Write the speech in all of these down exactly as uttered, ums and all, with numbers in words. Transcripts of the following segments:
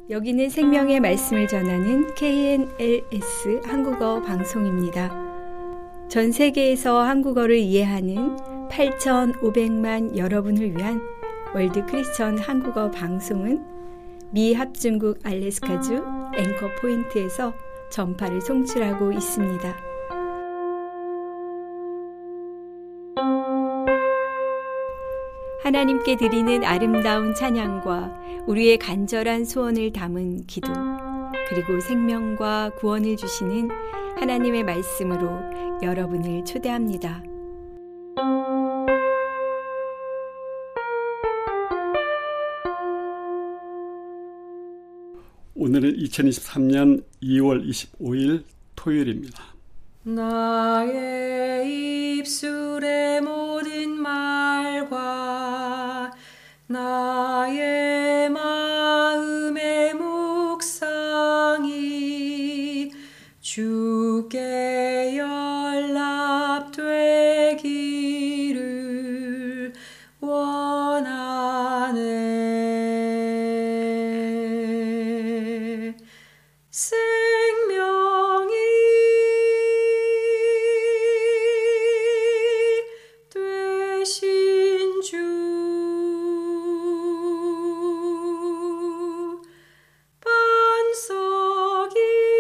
여기는 생명의 말씀을 전하는 케이엔엘에스 한국어 방송입니다. 전 세계에서 한국어를 이해하는 팔천오백만 여러분을 위한 월드 크리스천 한국어 방송은 미 합중국 알래스카주 앵커 포인트에서 전파를 송출하고 있습니다. 하나님께 드리는 아름다운 찬양과 우리의 간절한 소원을 담은 기도, 그리고 생명과 구원을 주시는 하나님의 말씀으로 여러분을 초대합니다. 오늘은 이천이십삼 년 이월 이십오일 토요일입니다. 나의 입술의 모든 말과 나의 마음의 묵상이 주께 연락되기를 원하네. 생명이 되신 주, 반석이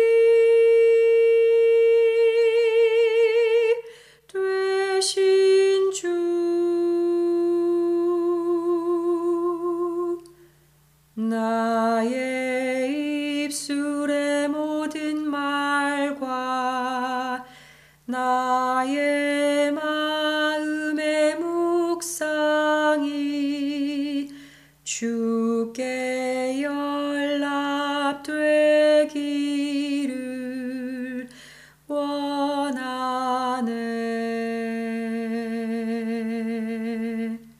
되신 주, 나의 입술의 모든 말과 나의 마음의 묵상이 주께 연락되기를 원하네.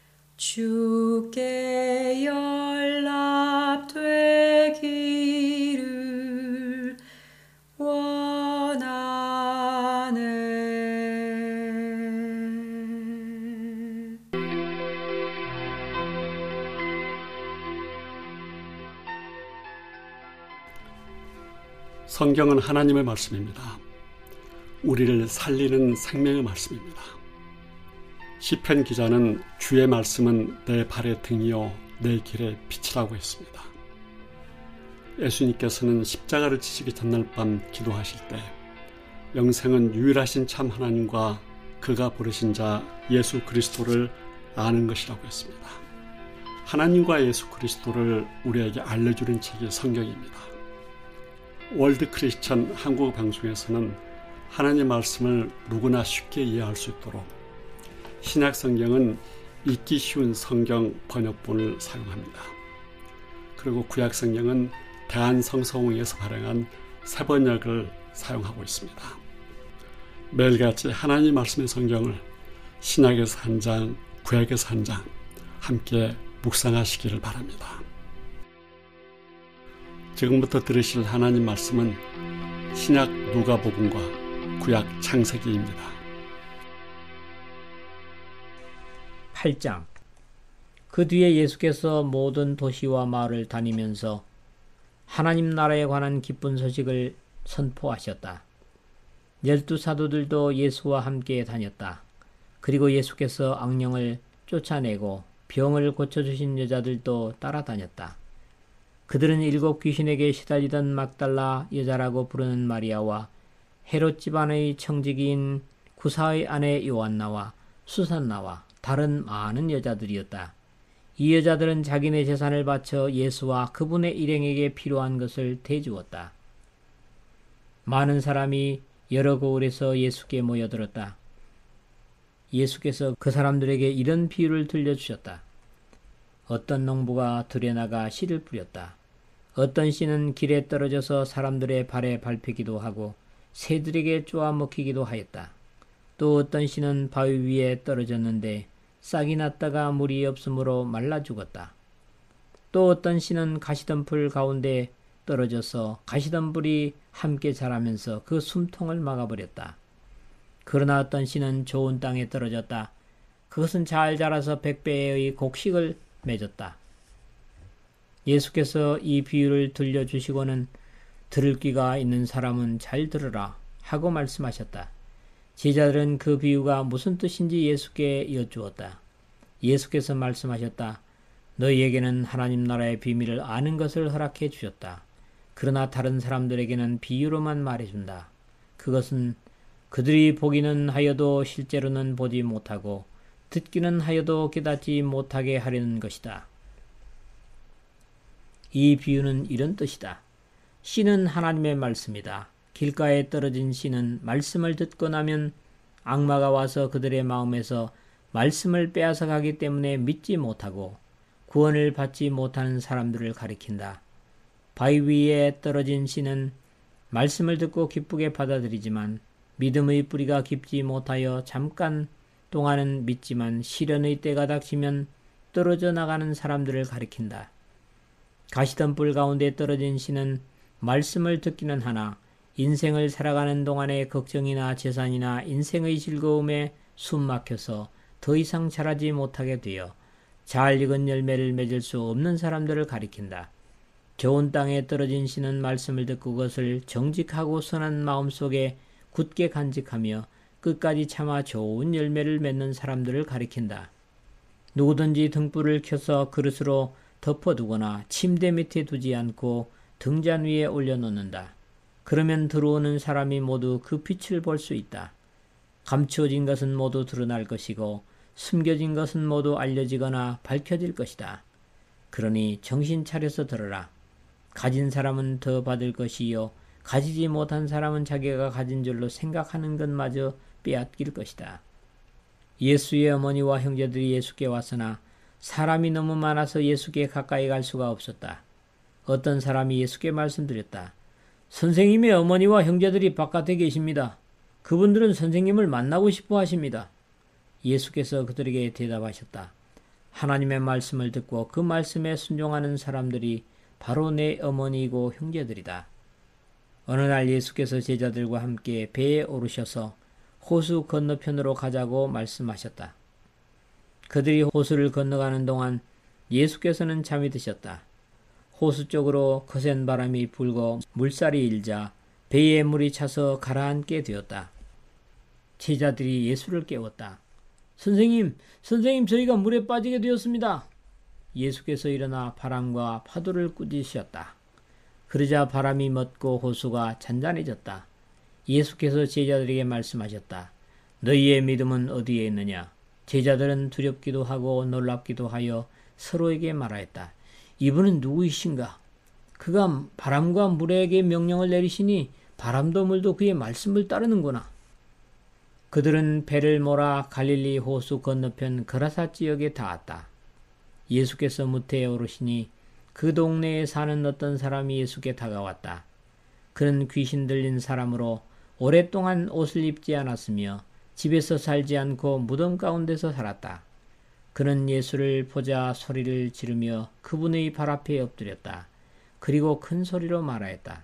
주께 연락되기를 원하네. 성경은 하나님의 말씀입니다. 우리를 살리는 생명의 말씀입니다. 시편 기자는 주의 말씀은 내 발의 등이요 내 길의 빛이라고 했습니다. 예수님께서는 십자가를 지시기 전날 밤 기도하실 때 영생은 유일하신 참 하나님과 그가 부르신 자 예수 그리스도를 아는 것이라고 했습니다. 하나님과 예수 그리스도를 우리에게 알려주는 책이 성경입니다. 월드 크리스천 한국어 방송에서는 하나님의 말씀을 누구나 쉽게 이해할 수 있도록 신약 성경은 읽기 쉬운 성경 번역본을 사용합니다. 그리고 구약 성경은 대한성서공회에서 발행한 새 번역을 사용하고 있습니다. 매일같이 하나님 말씀의 성경을 신약에서 한 장, 구약에서 한 장 함께 묵상하시기를 바랍니다. 지금부터 들으실 하나님 말씀은 신약 누가복음과 구약 창세기입니다. 팔 장. 그 뒤에 예수께서 모든 도시와 마을을 다니면서 하나님 나라에 관한 기쁜 소식을 선포하셨다. 열두 사도들도 예수와 함께 다녔다. 그리고 예수께서 악령을 쫓아내고 병을 고쳐주신 여자들도 따라다녔다. 그들은 일곱 귀신에게 시달리던 막달라 여자라고 부르는 마리아와 헤롯 집안의 청지기인 구사의 아내 요한나와 수산나와 다른 많은 여자들이었다. 이 여자들은 자기네 재산을 바쳐 예수와 그분의 일행에게 필요한 것을 대주었다. 많은 사람이 여러 고을에서 예수께 모여들었다. 예수께서 그 사람들에게 이런 비유를 들려주셨다. 어떤 농부가 들에 나가 씨를 뿌렸다. 어떤 씨는 길에 떨어져서 사람들의 발에 밟히기도 하고 새들에게 쪼아 먹히기도 하였다. 또 어떤 씨는 바위 위에 떨어졌는데 싹이 났다가 물이 없으므로 말라 죽었다. 또 어떤 씨는 가시덤불 가운데 떨어져서 가시덤불이 함께 자라면서 그 숨통을 막아버렸다. 그러나 어떤 씨는 좋은 땅에 떨어졌다. 그것은 잘 자라서 백배의 곡식을 맺었다. 예수께서 이 비유를 들려주시고는 들을 귀가 있는 사람은 잘 들으라 하고 말씀하셨다. 제자들은 그 비유가 무슨 뜻인지 예수께 여쭈었다. 예수께서 말씀하셨다. 너희에게는 하나님 나라의 비밀을 아는 것을 허락해 주셨다. 그러나 다른 사람들에게는 비유로만 말해준다. 그것은 그들이 보기는 하여도 실제로는 보지 못하고 듣기는 하여도 깨닫지 못하게 하려는 것이다. 이 비유는 이런 뜻이다. 씨는 하나님의 말씀이다. 길가에 떨어진 씨는 말씀을 듣고 나면 악마가 와서 그들의 마음에서 말씀을 빼앗아 가기 때문에 믿지 못하고 구원을 받지 못하는 사람들을 가리킨다. 바위 위에 떨어진 씨는 말씀을 듣고 기쁘게 받아들이지만 믿음의 뿌리가 깊지 못하여 잠깐 동안은 믿지만 시련의 때가 닥치면 떨어져 나가는 사람들을 가리킨다. 가시던 뿔 가운데 떨어진 씨는 말씀을 듣기는 하나 인생을 살아가는 동안에 걱정이나 재산이나 인생의 즐거움에 숨 막혀서 더 이상 자라지 못하게 되어 잘 익은 열매를 맺을 수 없는 사람들을 가리킨다. 좋은 땅에 떨어진 씨는 말씀을 듣고 그것을 정직하고 선한 마음속에 굳게 간직하며 끝까지 참아 좋은 열매를 맺는 사람들을 가리킨다. 누구든지 등불을 켜서 그릇으로 덮어두거나 침대 밑에 두지 않고 등잔 위에 올려놓는다. 그러면 들어오는 사람이 모두 그 빛을 볼 수 있다. 감추어진 것은 모두 드러날 것이고 숨겨진 것은 모두 알려지거나 밝혀질 것이다. 그러니 정신 차려서 들어라. 가진 사람은 더 받을 것이요 가지지 못한 사람은 자기가 가진 줄로 생각하는 것마저 빼앗길 것이다. 예수의 어머니와 형제들이 예수께 왔으나 사람이 너무 많아서 예수께 가까이 갈 수가 없었다. 어떤 사람이 예수께 말씀드렸다. 선생님의 어머니와 형제들이 바깥에 계십니다. 그분들은 선생님을 만나고 싶어 하십니다. 예수께서 그들에게 대답하셨다. 하나님의 말씀을 듣고 그 말씀에 순종하는 사람들이 바로 내 어머니이고 형제들이다. 어느 날 예수께서 제자들과 함께 배에 오르셔서 호수 건너편으로 가자고 말씀하셨다. 그들이 호수를 건너가는 동안 예수께서는 잠이 드셨다. 호수 쪽으로 거센 바람이 불고 물살이 일자 배에 물이 차서 가라앉게 되었다. 제자들이 예수를 깨웠다. 선생님, 선생님 저희가 물에 빠지게 되었습니다. 예수께서 일어나 바람과 파도를 꾸짖으셨다. 그러자 바람이 멎고 호수가 잔잔해졌다. 예수께서 제자들에게 말씀하셨다. 너희의 믿음은 어디에 있느냐? 제자들은 두렵기도 하고 놀랍기도 하여 서로에게 말하였다. 이분은 누구이신가? 그가 바람과 물에게 명령을 내리시니 바람도 물도 그의 말씀을 따르는구나. 그들은 배를 몰아 갈릴리 호수 건너편 그라사 지역에 닿았다. 예수께서 무태에 오르시니 그 동네에 사는 어떤 사람이 예수께 다가왔다. 그는 귀신 들린 사람으로 오랫동안 옷을 입지 않았으며 집에서 살지 않고 무덤 가운데서 살았다. 그는 예수를 보자 소리를 지르며 그분의 발 앞에 엎드렸다. 그리고 큰 소리로 말하였다.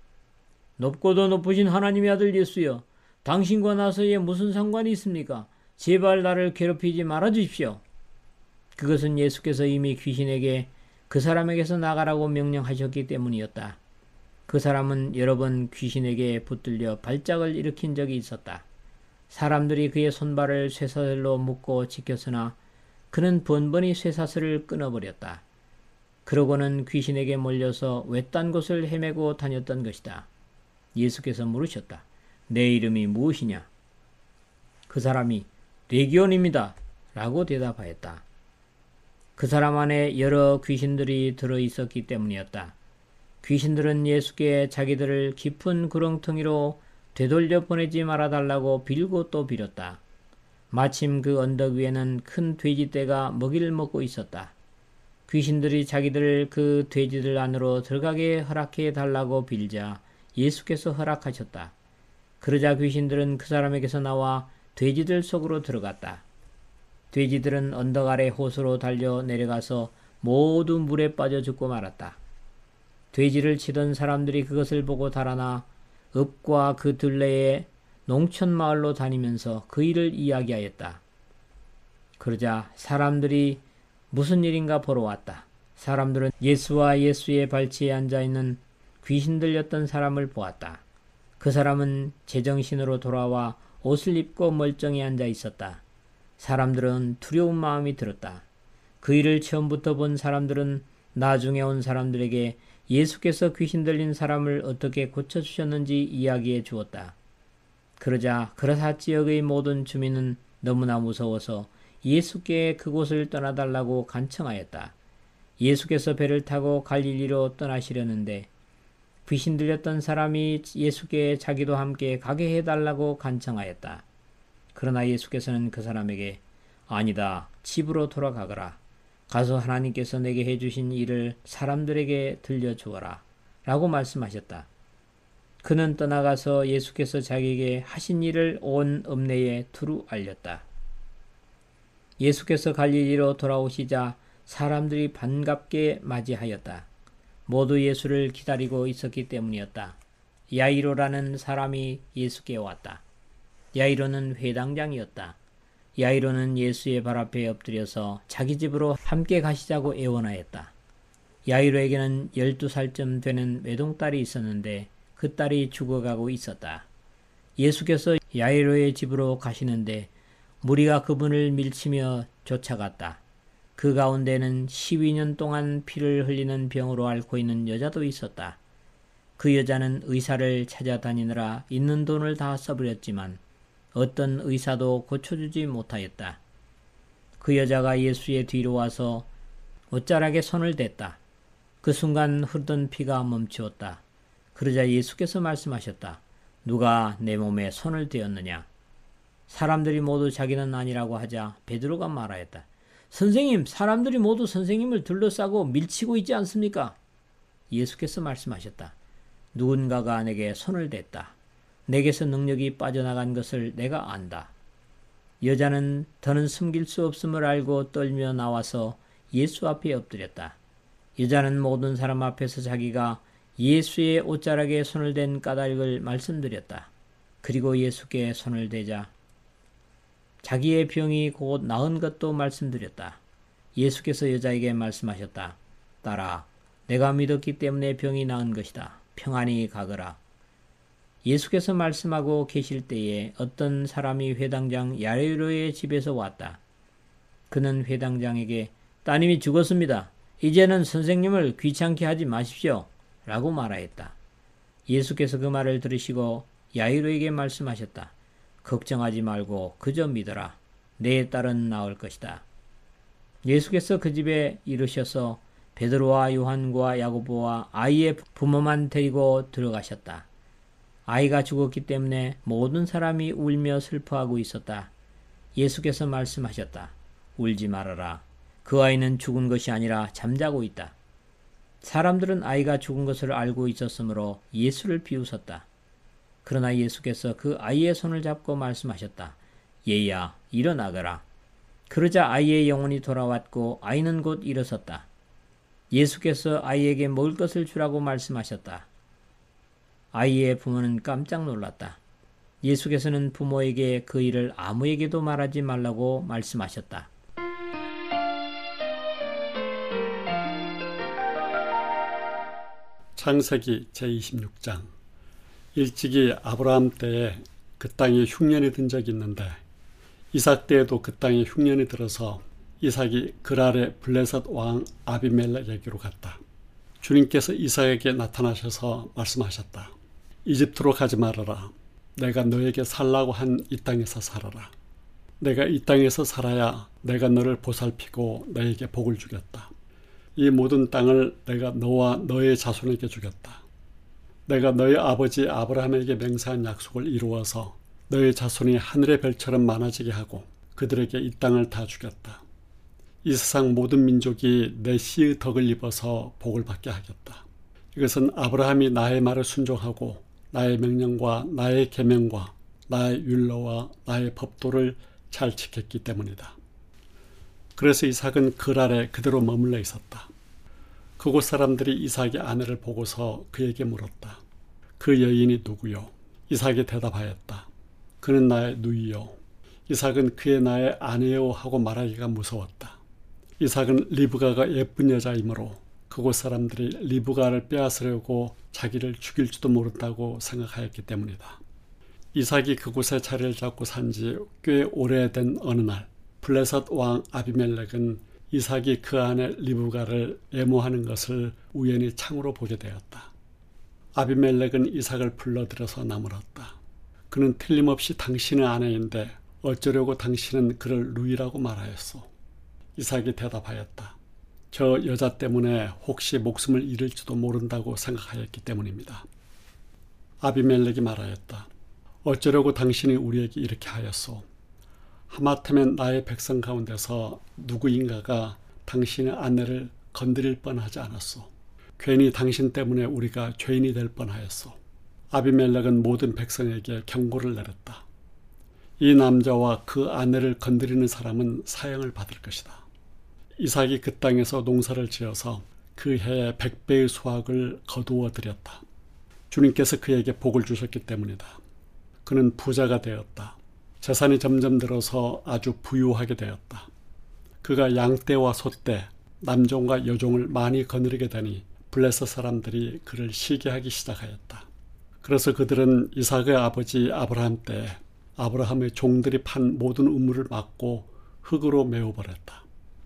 높고도 높으신 하나님의 아들 예수여, 당신과 나 사이에 무슨 상관이 있습니까? 제발 나를 괴롭히지 말아 주십시오. 그것은 예수께서 이미 귀신에게 그 사람에게서 나가라고 명령하셨기 때문이었다. 그 사람은 여러 번 귀신에게 붙들려 발작을 일으킨 적이 있었다. 사람들이 그의 손발을 쇠사슬로 묶고 지켰으나 그는 번번이 쇠사슬을 끊어버렸다. 그러고는 귀신에게 몰려서 외딴 곳을 헤매고 다녔던 것이다. 예수께서 물으셨다. 내 이름이 무엇이냐? 그 사람이 레기온입니다. 라고 대답하였다. 그 사람 안에 여러 귀신들이 들어있었기 때문이었다. 귀신들은 예수께 자기들을 깊은 구렁텅이로 되돌려 보내지 말아달라고 빌고 또 빌었다. 마침 그 언덕 위에는 큰 돼지떼가 먹이를 먹고 있었다. 귀신들이 자기들을 그 돼지들 안으로 들어가게 허락해 달라고 빌자 예수께서 허락하셨다. 그러자 귀신들은 그 사람에게서 나와 돼지들 속으로 들어갔다. 돼지들은 언덕 아래 호수로 달려 내려가서 모두 물에 빠져 죽고 말았다. 돼지를 치던 사람들이 그것을 보고 달아나 읍과 그 들레의 농촌 마을로 다니면서 그 일을 이야기하였다. 그러자 사람들이 무슨 일인가 보러 왔다. 사람들은 예수와 예수의 발치에 앉아있는 귀신 들렸던 사람을 보았다. 그 사람은 제정신으로 돌아와 옷을 입고 멀쩡히 앉아 있었다. 사람들은 두려운 마음이 들었다. 그 일을 처음부터 본 사람들은 나중에 온 사람들에게 예수께서 귀신 들린 사람을 어떻게 고쳐주셨는지 이야기해 주었다. 그러자 그라사 지역의 모든 주민은 너무나 무서워서 예수께 그곳을 떠나달라고 간청하였다. 예수께서 배를 타고 갈릴리로 떠나시려는데 귀신 들렸던 사람이 예수께 자기도 함께 가게 해달라고 간청하였다. 그러나 예수께서는 그 사람에게 아니다, 집으로 돌아가거라. 가서 하나님께서 내게 해주신 일을 사람들에게 들려주어라 라고 말씀하셨다. 그는 떠나가서 예수께서 자기에게 하신 일을 온 읍내에 두루 알렸다. 예수께서 갈릴리로 돌아오시자 사람들이 반갑게 맞이하였다. 모두 예수를 기다리고 있었기 때문이었다. 야이로라는 사람이 예수께 왔다. 야이로는 회당장이었다. 야이로는 예수의 발 앞에 엎드려서 자기 집으로 함께 가시자고 애원하였다. 야이로에게는 열두 살쯤 되는 외동딸이 있었는데 그 딸이 죽어가고 있었다. 예수께서 야이로의 집으로 가시는데 무리가 그분을 밀치며 쫓아갔다. 그 가운데는 십이 년 동안 피를 흘리는 병으로 앓고 있는 여자도 있었다. 그 여자는 의사를 찾아다니느라 있는 돈을 다 써버렸지만 어떤 의사도 고쳐주지 못하였다. 그 여자가 예수의 뒤로 와서 옷자락에 손을 댔다. 그 순간 흐르던 피가 멈추었다. 그러자 예수께서 말씀하셨다. 누가 내 몸에 손을 대었느냐? 사람들이 모두 자기는 아니라고 하자 베드로가 말하였다. 선생님, 사람들이 모두 선생님을 둘러싸고 밀치고 있지 않습니까? 예수께서 말씀하셨다. 누군가가 내게 손을 댔다. 내게서 능력이 빠져나간 것을 내가 안다. 여자는 더는 숨길 수 없음을 알고 떨며 나와서 예수 앞에 엎드렸다. 여자는 모든 사람 앞에서 자기가 예수의 옷자락에 손을 댄 까닭을 말씀드렸다. 그리고 예수께 손을 대자 자기의 병이 곧 나은 것도 말씀드렸다. 예수께서 여자에게 말씀하셨다. 딸아, 내가 믿었기 때문에 병이 나은 것이다. 평안히 가거라. 예수께서 말씀하고 계실 때에 어떤 사람이 회당장 야이로의 집에서 왔다. 그는 회당장에게 따님이 죽었습니다. 이제는 선생님을 귀찮게 하지 마십시오. 라고 말하였다. 예수께서 그 말을 들으시고 야이로에게 말씀하셨다. 걱정하지 말고 그저 믿어라. 내 딸은 나을 것이다. 예수께서 그 집에 이르셔서 베드로와 요한과 야고보와 아이의 부모만 데리고 들어가셨다. 아이가 죽었기 때문에 모든 사람이 울며 슬퍼하고 있었다. 예수께서 말씀하셨다. 울지 말아라. 그 아이는 죽은 것이 아니라 잠자고 있다. 사람들은 아이가 죽은 것을 알고 있었으므로 예수를 비웃었다. 그러나 예수께서 그 아이의 손을 잡고 말씀하셨다. 얘야, 일어나거라. 그러자 아이의 영혼이 돌아왔고 아이는 곧 일어섰다. 예수께서 아이에게 먹을 것을 주라고 말씀하셨다. 아이의 부모는 깜짝 놀랐다. 예수께서는 부모에게 그 일을 아무에게도 말하지 말라고 말씀하셨다. 창세기 제이십육 장. 일찍이 아브라함 때에 그 땅에 흉년이 든 적이 있는데 이삭 때에도 그 땅에 흉년이 들어서 이삭이 그랄의 블레셋 왕 아비멜렉에게로 갔다. 주님께서 이삭에게 나타나셔서 말씀하셨다. 이집트로 가지 말아라. 내가 너에게 살라고 한 이 땅에서 살아라. 내가 이 땅에서 살아야 내가 너를 보살피고 너에게 복을 주겠다. 이 모든 땅을 내가 너와 너의 자손에게 주겠다. 내가 너의 아버지 아브라함에게 맹세한 약속을 이루어서 너의 자손이 하늘의 별처럼 많아지게 하고 그들에게 이 땅을 다 주겠다. 이 세상 모든 민족이 내 씨의 덕을 입어서 복을 받게 하겠다. 이것은 아브라함이 나의 말을 순종하고 나의 명령과 나의 계명과 나의 율례와 나의 법도를 잘 지켰기 때문이다. 그래서 이삭은 그랄에 그대로 머물러 있었다. 그곳 사람들이 이삭의 아내를 보고서 그에게 물었다. 그 여인이 누구요? 이삭이 대답하였다. 그는 나의 누이요. 이삭은 그의 나의 아내요 하고 말하기가 무서웠다. 이삭은 리브가가 예쁜 여자이므로 그곳 사람들이 리브가를 빼앗으려고 자기를 죽일지도 모른다고 생각하였기 때문이다. 이삭이 그곳에 자리를 잡고 산 지 꽤 오래된 어느 날 블레셋 왕 아비멜렉은 이삭이 그 아내 리브가를 애모하는 것을 우연히 창으로 보게 되었다. 아비멜렉은 이삭을 불러들여서 나물었다. 그는 틀림없이 당신의 아내인데 어쩌려고 당신은 그를 누이라고 말하였소. 이삭이 대답하였다. 저 여자 때문에 혹시 목숨을 잃을지도 모른다고 생각하였기 때문입니다. 아비멜렉이 말하였다. 어쩌려고 당신이 우리에게 이렇게 하였소. 하마터면 나의 백성 가운데서 누구인가가 당신의 아내를 건드릴 뻔하지 않았소. 괜히 당신 때문에 우리가 죄인이 될 뻔하였소. 아비멜렉은 모든 백성에게 경고를 내렸다. 이 남자와 그 아내를 건드리는 사람은 사형을 받을 것이다. 이삭이 그 땅에서 농사를 지어서 그 해에 백 배의 수확을 거두어 드렸다. 주님께서 그에게 복을 주셨기 때문이다. 그는 부자가 되었다. 재산이 점점 늘어서 아주 부유하게 되었다. 그가 양떼와 소떼, 남종과 여종을 많이 거느리게 되니 블레셋 사람들이 그를 시기하기 시작하였다. 그래서 그들은 이삭의 아버지 아브라함 때에 아브라함의 종들이 판 모든 우물을 막고 흙으로 메워버렸다.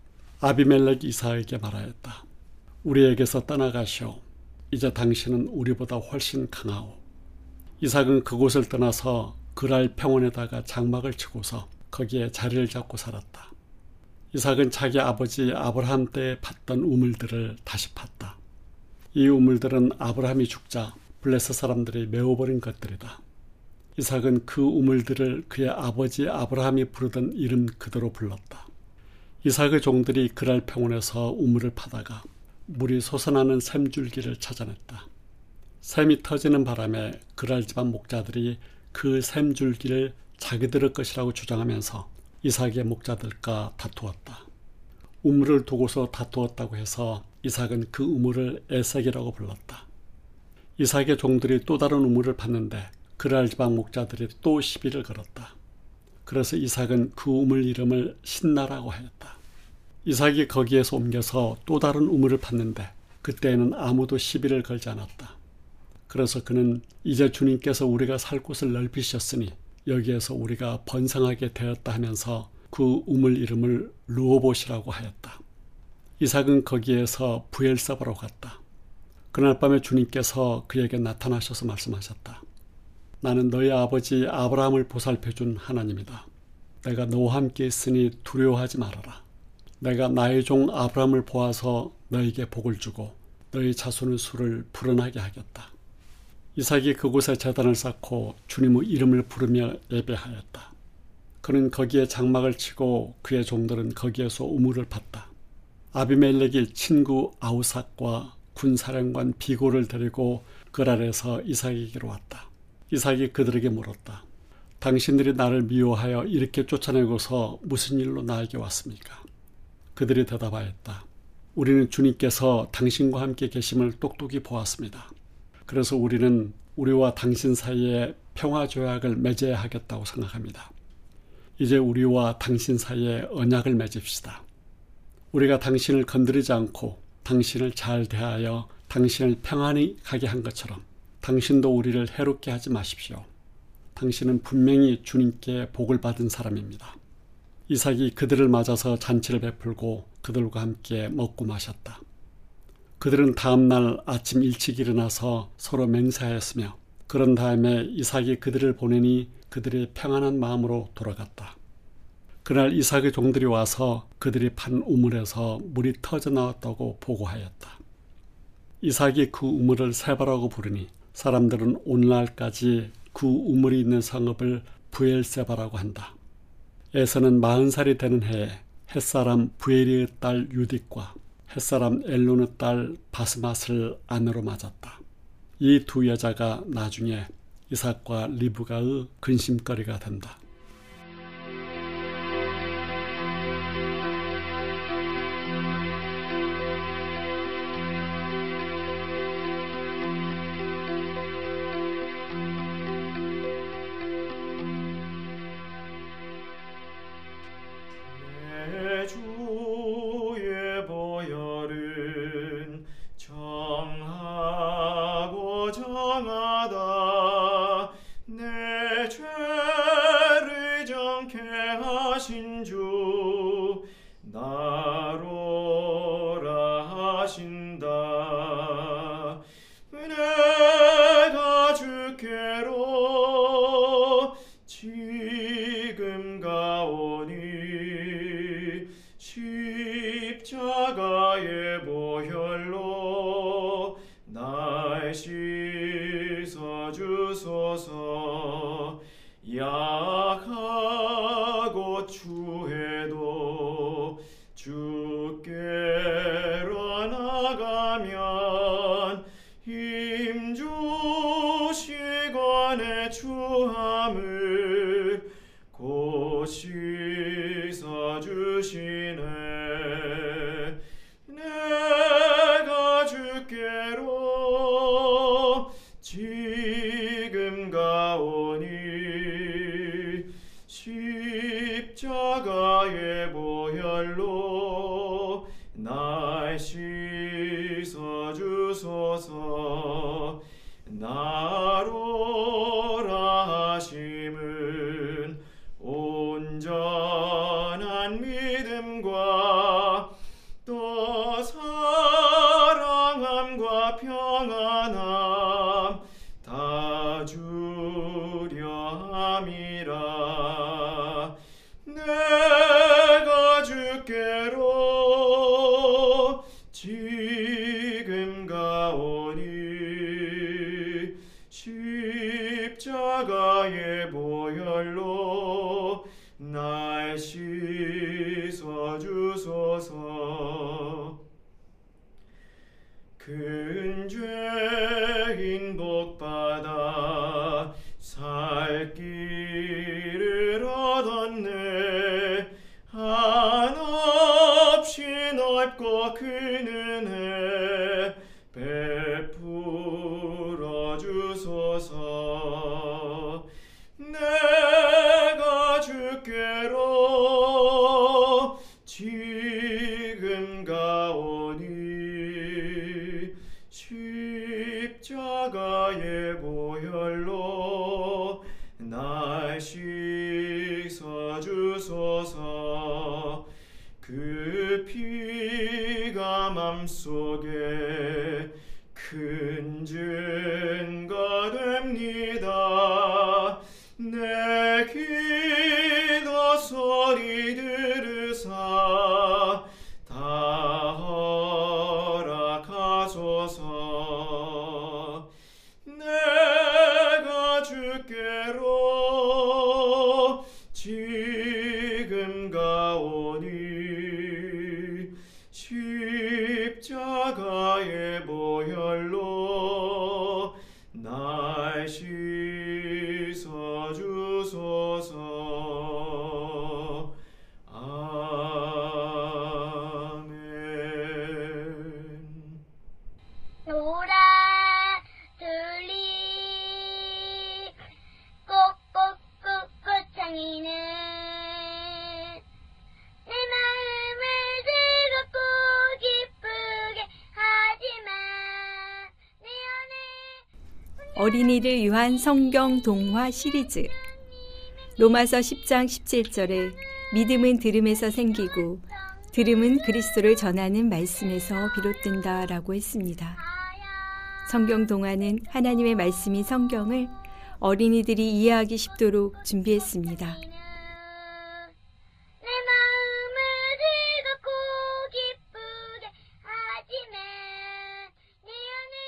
아비멜렉이 이삭에게 말하였다. 우리에게서 떠나가시오. 이제 당신은 우리보다 훨씬 강하오. 이삭은 그곳을 떠나서 그랄 평원에다가 장막을 치고서 거기에 자리를 잡고 살았다. 이삭은 자기 아버지 아브라함 때에 팠던 우물들을 다시 팠다. 이 우물들은 아브라함이 죽자 블레셋 사람들이 메워버린 것들이다. 이삭은 그 우물들을 그의 아버지 아브라함이 부르던 이름 그대로 불렀다. 이삭의 종들이 그랄 평원에서 우물을 파다가 물이 솟아나는 샘줄기를 찾아냈다. 샘이 터지는 바람에 그랄 집안 목자들이 그 샘줄기를 자기들의 것이라고 주장하면서 이삭의 목자들과 다투었다. 우물을 두고서 다투었다고 해서 이삭은 그 우물을 에색이라고 불렀다. 이삭의 종들이 또 다른 우물을 팠는데 그랄 집안 목자들이 또 시비를 걸었다. 그래서 이삭은 그 우물 이름을 신나라고 하였다. 이삭이 거기에서 옮겨서 또 다른 우물을 팠는데 그때에는 아무도 시비를 걸지 않았다. 그래서 그는 이제 주님께서 우리가 살 곳을 넓히셨으니 여기에서 우리가 번성하게 되었다 하면서 그 우물 이름을 르호봇이라고 하였다. 이삭은 거기에서 브엘세바로 갔다. 그날 밤에 주님께서 그에게 나타나셔서 말씀하셨다. 나는 너희 아버지 아브라함을 보살펴준 하나님이다. 내가 너와 함께 있으니 두려워하지 말아라. 내가 나의 종 아브라함을 보아서 너에게 복을 주고 너희 자손의 수를 불어나게 하겠다. 이삭이 그곳에 제단을 쌓고 주님의 이름을 부르며 예배하였다. 그는 거기에 장막을 치고 그의 종들은 거기에서 우물을 팠다. 아비멜렉이 친구 아우삭과 군사령관 비고를 데리고 그랄에서 이삭에게로 왔다. 이삭이 그들에게 물었다. 당신들이 나를 미워하여 이렇게 쫓아내고서 무슨 일로 나에게 왔습니까? 그들이 대답하였다. 우리는 주님께서 당신과 함께 계심을 똑똑히 보았습니다. 그래서 우리는 우리와 당신 사이에 평화조약을 맺어야 하겠다고 생각합니다. 이제 우리와 당신 사이에 언약을 맺읍시다. 우리가 당신을 건드리지 않고 당신을 잘 대하여 당신을 평안히 가게 한 것처럼 당신도 우리를 해롭게 하지 마십시오. 당신은 분명히 주님께 복을 받은 사람입니다. 이삭이 그들을 맞아서 잔치를 베풀고 그들과 함께 먹고 마셨다. 그들은 다음 날 아침 일찍 일어나서 서로 맹세하였으며 그런 다음에 이삭이 그들을 보내니 그들이 평안한 마음으로 돌아갔다. 그날 이삭의 종들이 와서 그들이 판 우물에서 물이 터져 나왔다고 보고하였다. 이삭이 그 우물을 세바라고 부르니 사람들은 오늘날까지 그 우물이 있는 성읍을 브엘세바라고 한다. 에서는 마흔 살이 되는 해에 햇사람 부에리의 딸 유딕과 햇사람 엘론의 딸 바스맛을 아내로 맞았다. 이 두 여자가 나중에 이삭과 리브가의 근심거리가 된다. 주의 날 씻어주소서. 약하고 추해도 주께로 나가면 힘주시고 내 추함을 곧 씻어주시네. 내가 주께로 지금 가오니 십자가의 보혈로 날 씻어주소서. 나로라 하심은 온전한 믿음과 또 사랑함과 평안함 다 주려 함이라. 내가 주께로 지금 가오니 십자가의 보혈로 날 씻어주소서. 큰 죄인 복받아 살 길을 얻었네. 한없이 넓고 큰 은혜 베풀어 주소서. 내가 주께로 지금 가오니 십자가의 보혈로 날 씻어주소서. 그 피가 맘속에 큰 증거 됩니다. 내 기도 소리 들으사 다 허락하소서. 내가 주께로 지금 가오니 십자가의 보혈로 날 씻어주소서. 아멘. 노라 둘리 꼭꼭꼭꼭 창이는 내 마음을 즐겁고 기쁘게 하지마. 내 안에 어린이를 위한 성경 동화 시리즈 로마서 십 장 십칠 절에 믿음은 들음에서 생기고 들음은 그리스도를 전하는 말씀에서 비롯된다 라고 했습니다. 성경 동화는 하나님의 말씀인 성경을 어린이들이 이해하기 쉽도록 준비했습니다. 내 마음을 즐겁고 기쁘게 하지마. 내 안에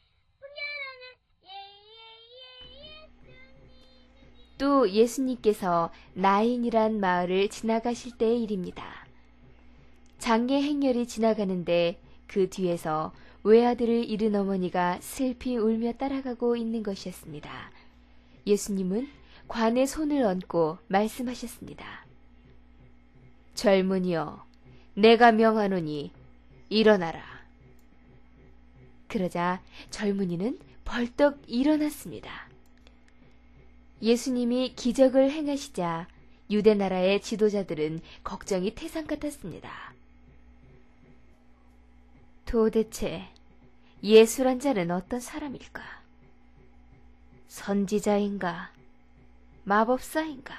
풍년하는 예예예. 또 예수님께서 나인이란 마을을 지나가실 때의 일입니다. 장례 행렬이 지나가는데 그 뒤에서 외아들을 잃은 어머니가 슬피 울며 따라가고 있는 것이었습니다. 예수님은 관에 손을 얹고 말씀하셨습니다. 젊은이여, 내가 명하노니 일어나라. 그러자 젊은이는 벌떡 일어났습니다. 예수님이 기적을 행하시자 유대 나라의 지도자들은 걱정이 태산 같았습니다. 도대체 예수란 자는 어떤 사람일까? 선지자인가? 마법사인가?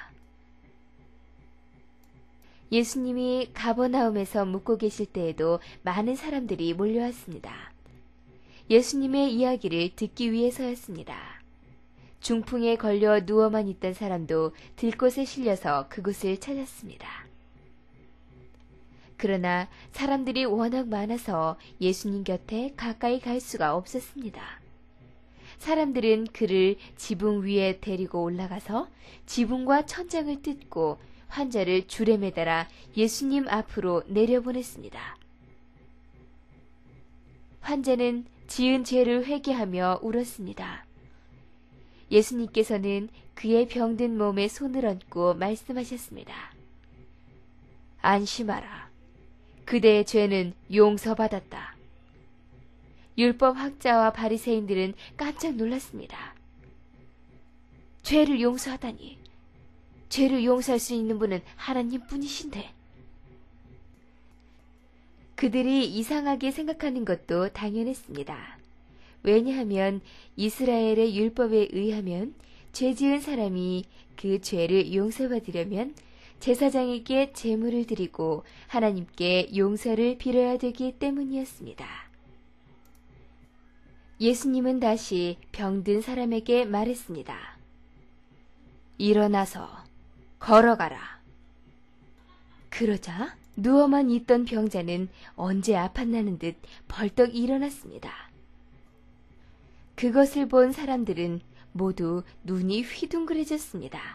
예수님이 가버나움에서 묵고 계실 때에도 많은 사람들이 몰려왔습니다. 예수님의 이야기를 듣기 위해서였습니다. 중풍에 걸려 누워만 있던 사람도 들곳에 실려서 그곳을 찾았습니다. 그러나 사람들이 워낙 많아서 예수님 곁에 가까이 갈 수가 없었습니다. 사람들은 그를 지붕 위에 데리고 올라가서 지붕과 천장을 뜯고 환자를 줄에 매달아 예수님 앞으로 내려보냈습니다. 환자는 지은 죄를 회개하며 울었습니다. 예수님께서는 그의 병든 몸에 손을 얹고 말씀하셨습니다. 안심하라. 그대의 죄는 용서받았다. 율법 학자와 바리새인들은 깜짝 놀랐습니다. 죄를 용서하다니. 죄를 용서할 수 있는 분은 하나님뿐이신데. 그들이 이상하게 생각하는 것도 당연했습니다. 왜냐하면 이스라엘의 율법에 의하면 죄 지은 사람이 그 죄를 용서받으려면 제사장에게 제물을 드리고 하나님께 용서를 빌어야 되기 때문이었습니다. 예수님은 다시 병든 사람에게 말했습니다. 일어나서 걸어가라. 그러자 누워만 있던 병자는 언제 아팠나는 듯 벌떡 일어났습니다. 그것을 본 사람들은 모두 눈이 휘둥그레졌습니다.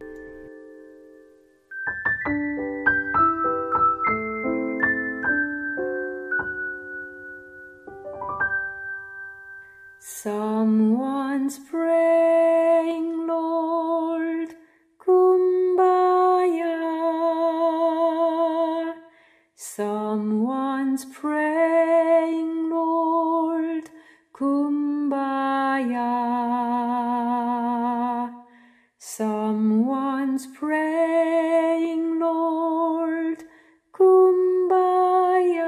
Someone's praying, Lord, kumbaya. Someone's praying, Lord, kumbaya. Someone's praying, Lord, kumbaya.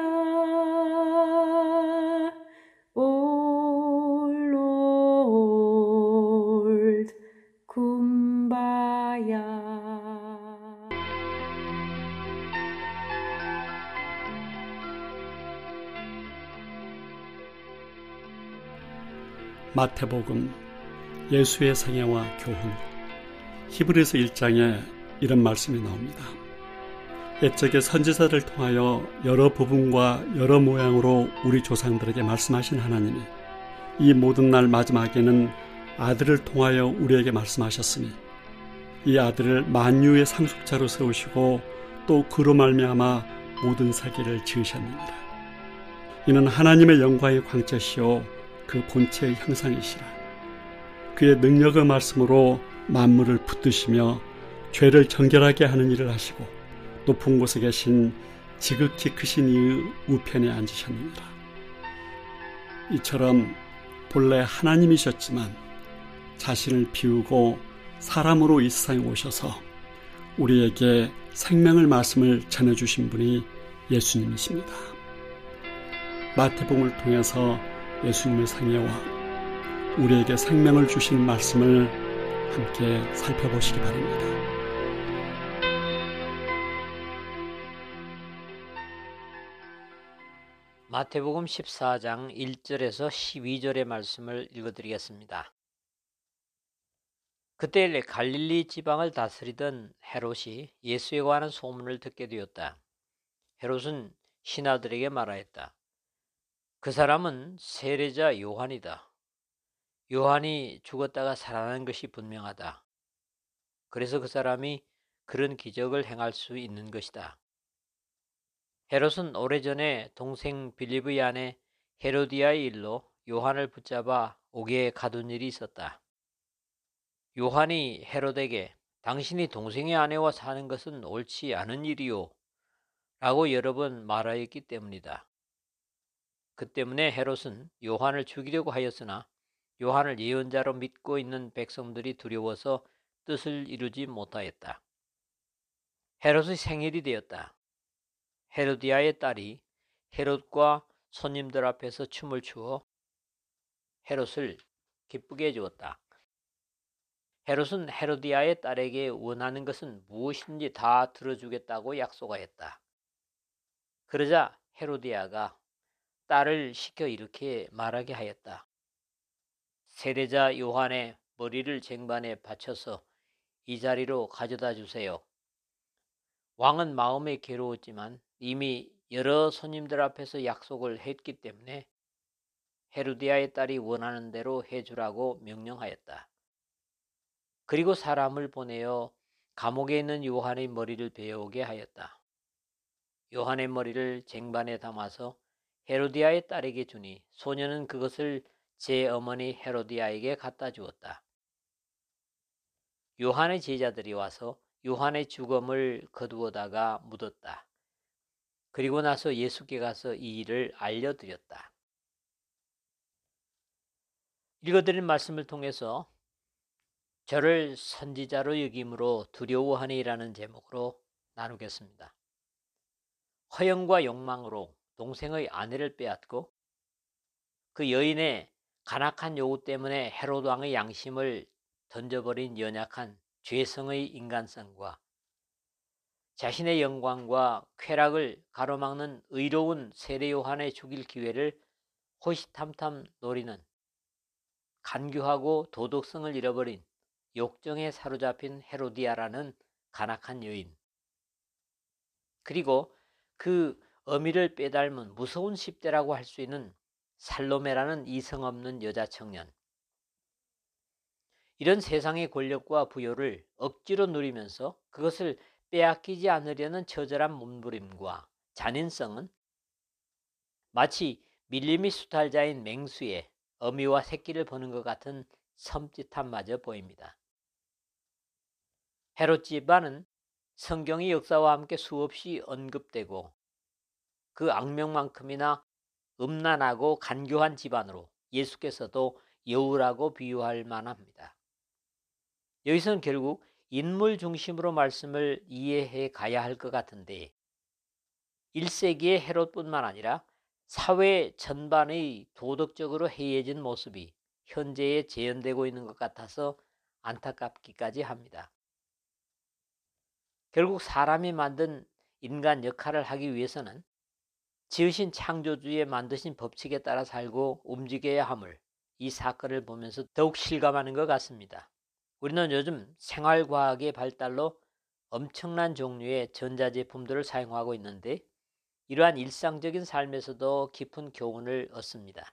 Oh Lord, kumbaya. 마태복음 예수의 생애와 교훈. 히브리서 일 장에 이런 말씀이 나옵니다. 옛적에 선지자를 통하여 여러 부분과 여러 모양으로 우리 조상들에게 말씀하신 하나님이 이 모든 날 마지막에는 아들을 통하여 우리에게 말씀하셨으니 이 아들을 만유의 상속자로 세우시고 또 그로 말미암아 모든 세계를 지으셨느니라. 이는 하나님의 영광의 광채시요 그 본체의 형상이시라. 그의 능력의 말씀으로 만물을 붙드시며 죄를 정결하게 하는 일을 하시고 높은 곳에 계신 지극히 크신 이의 우편에 앉으셨느니라. 이처럼 본래 하나님이셨지만 자신을 비우고 사람으로 이 세상에 오셔서 우리에게 생명의 말씀을 전해주신 분이 예수님이십니다. 마태복음을 통해서 예수님의 생애와 우리에게 생명을 주신 말씀을 함께 살펴보시기 바랍니다. 마태복음 십사 장 일 절에서 십이 절의 말씀을 읽어드리겠습니다. 그때 갈릴리 지방을 다스리던 헤롯이 예수에 관한 소문을 듣게 되었다. 헤롯은 신하들에게 말하였다. 그 사람은 세례자 요한이다. 요한이 죽었다가 살아난 것이 분명하다. 그래서 그 사람이 그런 기적을 행할 수 있는 것이다. 헤롯은 오래전에 동생 빌립의 아내 헤로디아의 일로 요한을 붙잡아 옥에 가둔 일이 있었다. 요한이 헤롯에게 당신이 동생의 아내와 사는 것은 옳지 않은 일이요 라고 여러 번 말하였기 때문이다. 그 때문에 헤롯은 요한을 죽이려고 하였으나 요한을 예언자로 믿고 있는 백성들이 두려워서 뜻을 이루지 못하였다. 헤롯의 생일이 되었다. 헤로디아의 딸이 헤롯과 손님들 앞에서 춤을 추어 헤롯을 기쁘게 해주었다. 헤롯은 헤로디아의 딸에게 원하는 것은 무엇인지 다 들어주겠다고 약속하였다. 그러자 헤로디아가 딸을 시켜 이렇게 말하게 하였다. 세례자 요한의 머리를 쟁반에 받쳐서 이 자리로 가져다 주세요. 왕은 마음에 괴로웠지만 이미 여러 손님들 앞에서 약속을 했기 때문에 헤로디아의 딸이 원하는 대로 해주라고 명령하였다. 그리고 사람을 보내어 감옥에 있는 요한의 머리를 베어오게 하였다. 요한의 머리를 쟁반에 담아서 헤로디아의 딸에게 주니 소녀는 그것을 제 어머니 헤로디아에게 갖다 주었다. 요한의 제자들이 와서 요한의 죽음을 거두어다가 묻었다. 그리고 나서 예수께 가서 이 일을 알려드렸다. 읽어드린 말씀을 통해서 저를 선지자로 여김으로 두려워하니라는 제목으로 나누겠습니다. 허영과 욕망으로 동생의 아내를 빼앗고 그 여인의 간악한 요구 때문에 헤로드 왕의 양심을 던져버린 연약한 죄성의 인간성과 자신의 영광과 쾌락을 가로막는 의로운 세례 요한의 죽일 기회를 호시탐탐 노리는 간교하고 도덕성을 잃어버린 욕정에 사로잡힌 헤로디아라는 간악한 여인, 그리고 그 어미를 빼닮은 무서운 십 대라고 할 수 있는 살로메라는 이성 없는 여자 청년, 이런 세상의 권력과 부여를 억지로 누리면서 그것을 빼앗기지 않으려는 처절한 몸부림과 잔인성은 마치 밀림이 수탈자인 맹수의 어미와 새끼를 보는 것 같은 섬찟함마저 보입니다. 헤롯 집안은 성경의 역사와 함께 수없이 언급되고 그 악명만큼이나 음란하고 간교한 집안으로 예수께서도 여우라고 비유할 만합니다. 여기서는 결국 인물 중심으로 말씀을 이해해 가야 할 것 같은데 일 세기의 헤롯뿐만 아니라 사회 전반의 도덕적으로 해이해진 모습이 현재에 재현되고 있는 것 같아서 안타깝기까지 합니다. 결국 사람이 만든 인간 역할을 하기 위해서는 지으신 창조주의 만드신 법칙에 따라 살고 움직여야 함을 이 사건을 보면서 더욱 실감하는 것 같습니다. 우리는 요즘 생활과학의 발달로 엄청난 종류의 전자제품들을 사용하고 있는데 이러한 일상적인 삶에서도 깊은 교훈을 얻습니다.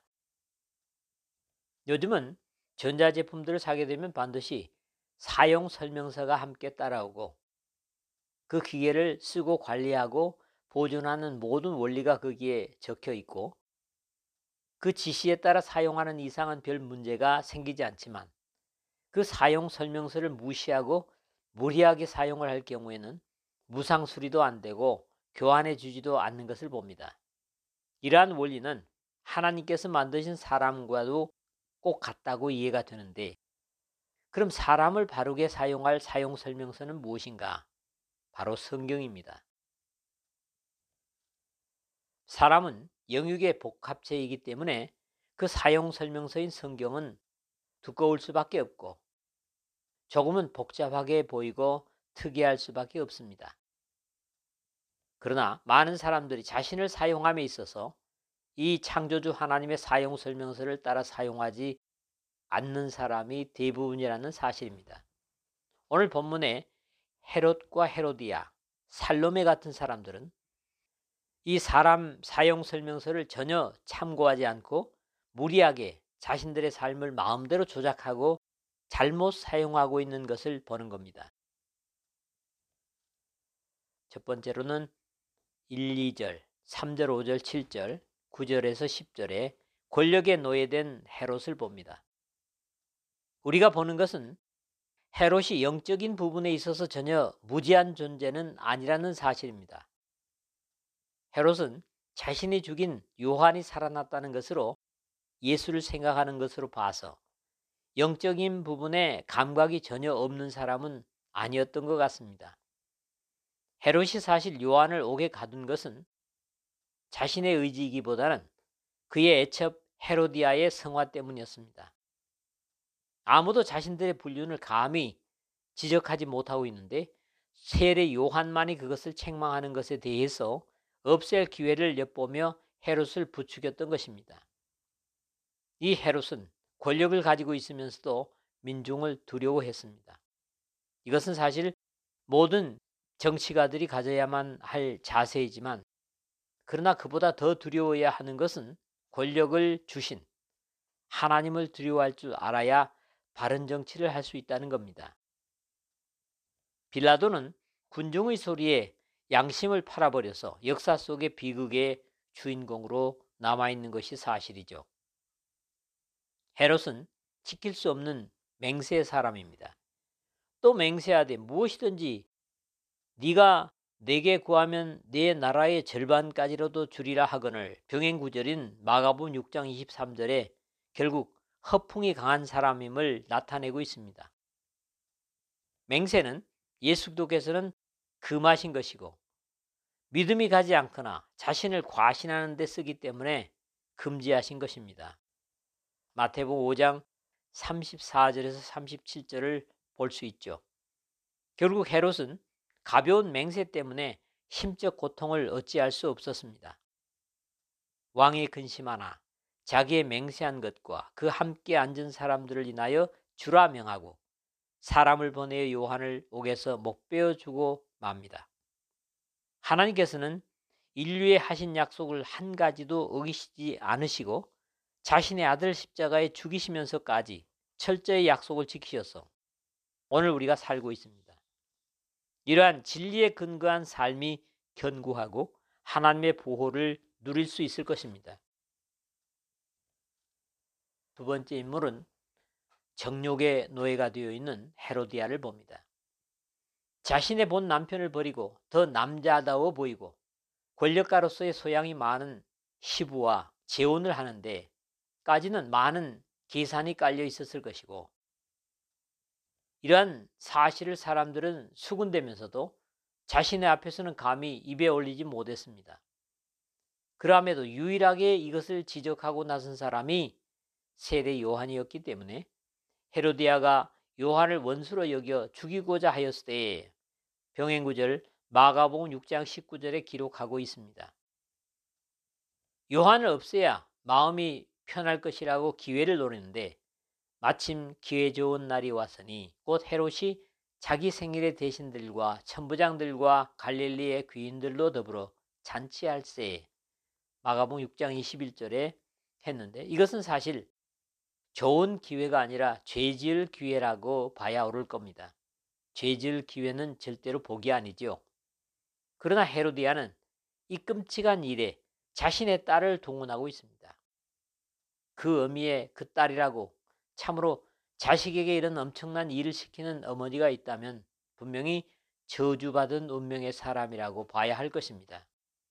요즘은 전자제품들을 사게 되면 반드시 사용 설명서가 함께 따라오고 그 기계를 쓰고 관리하고 보존하는 모든 원리가 거기에 적혀 있고 그 지시에 따라 사용하는 이상은 별 문제가 생기지 않지만 그 사용 설명서를 무시하고 무리하게 사용을 할 경우에는 무상 수리도 안 되고 교환해 주지도 않는 것을 봅니다. 이러한 원리는 하나님께서 만드신 사람과도 꼭 같다고 이해가 되는데 그럼 사람을 바르게 사용할 사용 설명서는 무엇인가? 바로 성경입니다. 사람은 영육의 복합체이기 때문에 그 사용 설명서인 성경은 두꺼울 수밖에 없고 조금은 복잡하게 보이고 특이할 수밖에 없습니다. 그러나 많은 사람들이 자신을 사용함에 있어서 이 창조주 하나님의 사용 설명서를 따라 사용하지 않는 사람이 대부분이라는 사실입니다. 오늘 본문에 헤롯과 헤로디아, 살로메 같은 사람들은 이 사람 사용 설명서를 전혀 참고하지 않고 무리하게 자신들의 삶을 마음대로 조작하고 잘못 사용하고 있는 것을 보는 겁니다. 첫 번째로는 일, 이 절, 삼 절, 오 절, 칠 절, 구 절에서 십 절에 권력에 노예된 헤롯을 봅니다. 우리가 보는 것은 헤롯이 영적인 부분에 있어서 전혀 무지한 존재는 아니라는 사실입니다. 헤롯은 자신이 죽인 요한이 살아났다는 것으로 예수를 생각하는 것으로 봐서 영적인 부분에 감각이 전혀 없는 사람은 아니었던 것 같습니다. 헤롯이 사실 요한을 옥에 가둔 것은 자신의 의지이기보다는 그의 애첩 헤로디아의 성화 때문이었습니다. 아무도 자신들의 불륜을 감히 지적하지 못하고 있는데 세례 요한만이 그것을 책망하는 것에 대해서 없앨 기회를 엿보며 헤롯을 부추겼던 것입니다. 이 헤롯은 권력을 가지고 있으면서도 민중을 두려워했습니다. 이것은 사실 모든 정치가들이 가져야만 할 자세이지만 그러나 그보다 더 두려워해야 하는 것은 권력을 주신 하나님을 두려워할 줄 알아야 바른 정치를 할 수 있다는 겁니다. 빌라도는 군중의 소리에 양심을 팔아버려서 역사 속의 비극의 주인공으로 남아있는 것이 사실이죠. 헤롯은 지킬 수 없는 맹세의 사람입니다. 또 맹세하되 무엇이든지 네가 내게 구하면 내 나라의 절반까지라도 주리라 하거늘. 병행구절인 마가복음 육 장 이십삼 절에 결국 허풍이 강한 사람임을 나타내고 있습니다. 맹세는 예수 그리스도께서는 금하신 것이고 믿음이 가지 않거나 자신을 과신하는 데 쓰기 때문에 금지하신 것입니다. 마태복음 오 장 삼십사 절에서 삼십칠 절을 볼 수 있죠. 결국 헤롯은 가벼운 맹세 때문에 심적 고통을 어찌할 수 없었습니다. 왕의 근심 하나, 자기의 맹세한 것과 그 함께 앉은 사람들을 인하여 주라 명하고 사람을 보내어 요한을 옥에서 목베어 주고 맙니다. 하나님께서는 인류에 하신 약속을 한 가지도 어기시지 않으시고 자신의 아들 십자가에 죽이시면서까지 철저히 약속을 지키셔서 오늘 우리가 살고 있습니다. 이러한 진리에 근거한 삶이 견고하고 하나님의 보호를 누릴 수 있을 것입니다. 두 번째 인물은 정욕의 노예가 되어 있는 헤로디아를 봅니다. 자신의 본 남편을 버리고 더 남자다워 보이고 권력가로서의 소양이 많은 시부와 재혼을 하는데 까지는 많은 계산이 깔려 있었을 것이고, 이러한 사실을 사람들은 수군대면서도 자신의 앞에서는 감히 입에 올리지 못했습니다. 그럼에도 유일하게 이것을 지적하고 나선 사람이 세례 요한이었기 때문에 헤로디아가 요한을 원수로 여겨 죽이고자 하였을 때에 병행구절 마가복음 육 장 십구 절에 기록하고 있습니다. 요한을 없애야 마음이 편할 것이라고 기회를 노리는데 마침 기회 좋은 날이 왔으니 곧 헤롯이 자기 생일의 대신들과 천부장들과 갈릴리의 귀인들로 더불어 잔치할세 마가복음 육 장 이십일 절에 했는데, 이것은 사실 좋은 기회가 아니라 죄지을 기회라고 봐야 옳을 겁니다. 죄지을 기회는 절대로 복이 아니죠. 그러나 헤로디아는 이 끔찍한 일에 자신의 딸을 동원하고 있습니다. 그 의미에 그 딸이라고 참으로 자식에게 이런 엄청난 일을 시키는 어머니가 있다면 분명히 저주받은 운명의 사람이라고 봐야 할 것입니다.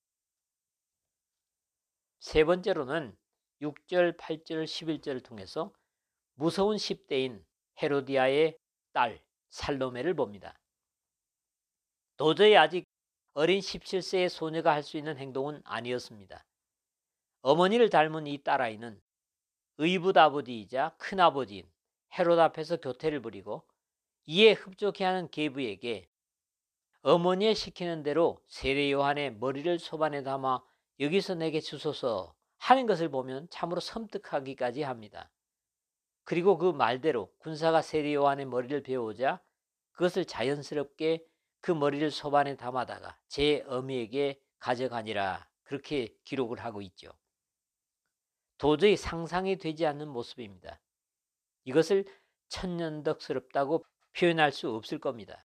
세 번째로는 육 절, 팔 절, 십일 절을 통해서 무서운 십 대인 헤로디아의 딸 살로메를 봅니다. 도저히 아직 어린 십칠 세의 소녀가 할 수 있는 행동은 아니었습니다. 어머니를 닮은 이 딸아이는 의붓 아버지이자 큰아버지인 헤롯 앞에서 교태를 부리고 이에 흡족해하는 계부에게 어머니의 시키는 대로 세례 요한의 머리를 소반에 담아 여기서 내게 주소서 하는 것을 보면 참으로 섬뜩하기까지 합니다. 그리고 그 말대로 군사가 세례 요한의 머리를 베어오자 그것을 자연스럽게 그 머리를 소반에 담아다가 제 어미에게 가져가니라, 그렇게 기록을 하고 있죠. 도저히 상상이 되지 않는 모습입니다. 이것을 천년덕스럽다고 표현할 수 없을 겁니다.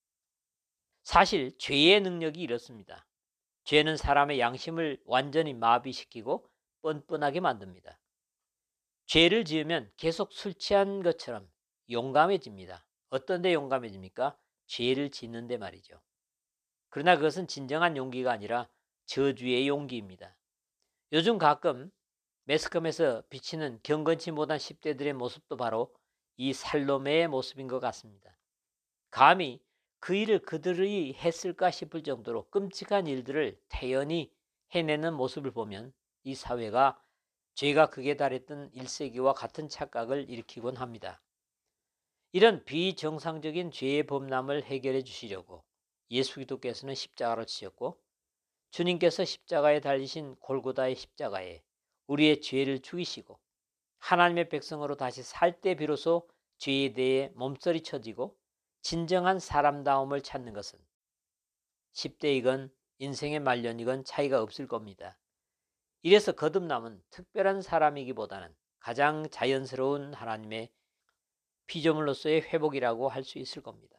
사실 죄의 능력이 이렇습니다. 죄는 사람의 양심을 완전히 마비시키고 뻔뻔하게 만듭니다. 죄를 지으면 계속 술 취한 것처럼 용감해집니다. 어떤 데 용감해집니까? 죄를 짓는데 말이죠. 그러나 그것은 진정한 용기가 아니라 저주의 용기입니다. 요즘 가끔 매스컴에서 비치는 경건치 못한 십 대들의 모습도 바로 이 살로메의 모습인 것 같습니다. 감히 그 일을 그들이 했을까 싶을 정도로 끔찍한 일들을 태연히 해내는 모습을 보면 이 사회가 죄가 극에 달했던 일 세기와 같은 착각을 일으키곤 합니다. 이런 비정상적인 죄의 범람을 해결해 주시려고 예수 그리스도께서는 십자가를 치셨고, 주님께서 십자가에 달리신 골고다의 십자가에 우리의 죄를 죽이시고 하나님의 백성으로 다시 살 때 비로소 죄에 대해 몸서리 쳐지고 진정한 사람다움을 찾는 것은 십 대이건 인생의 말년이건 차이가 없을 겁니다. 이래서 거듭남은 특별한 사람이기보다는 가장 자연스러운 하나님의 피조물로서의 회복이라고 할 수 있을 겁니다.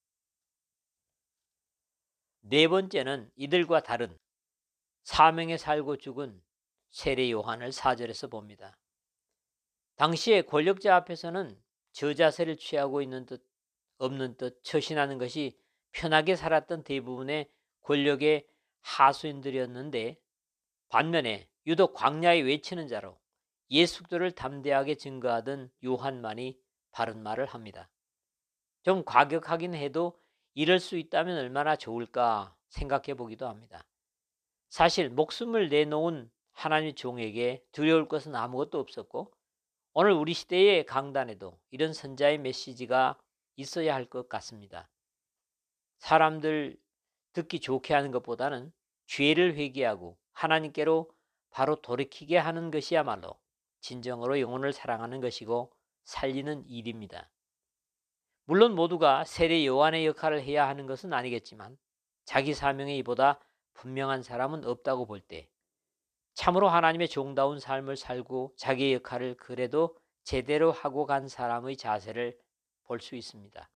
네 번째는 이들과 다른 사명에 살고 죽은 세례 요한을 사 절에서 봅니다. 당시에 권력자 앞에서는 저자세를 취하고 있는 듯 없는 듯 처신하는 것이 편하게 살았던 대부분의 권력의 하수인들이었는데, 반면에 유독 광야에 외치는 자로 예수도를 담대하게 증거하던 요한만이 바른 말을 합니다. 좀 과격하긴 해도 이럴 수 있다면 얼마나 좋을까 생각해 보기도 합니다. 사실 목숨을 내놓은 하나님의 종에게 두려울 것은 아무것도 없었고, 오늘 우리 시대의 강단에도 이런 선자의 메시지가 있어야 할 것 같습니다. 사람들 듣기 좋게 하는 것보다는 죄를 회개하고 하나님께로 바로 돌이키게 하는 것이야말로 진정으로 영혼을 사랑하는 것이고 살리는 일입니다. 물론 모두가 세례 요한의 역할을 해야 하는 것은 아니겠지만, 자기 사명에 이보다 분명한 사람은 없다고 볼 때 참으로 하나님의 종다운 삶을 살고 자기의 역할을 그래도 제대로 하고 간 사람의 자세를 볼 수 있습니다.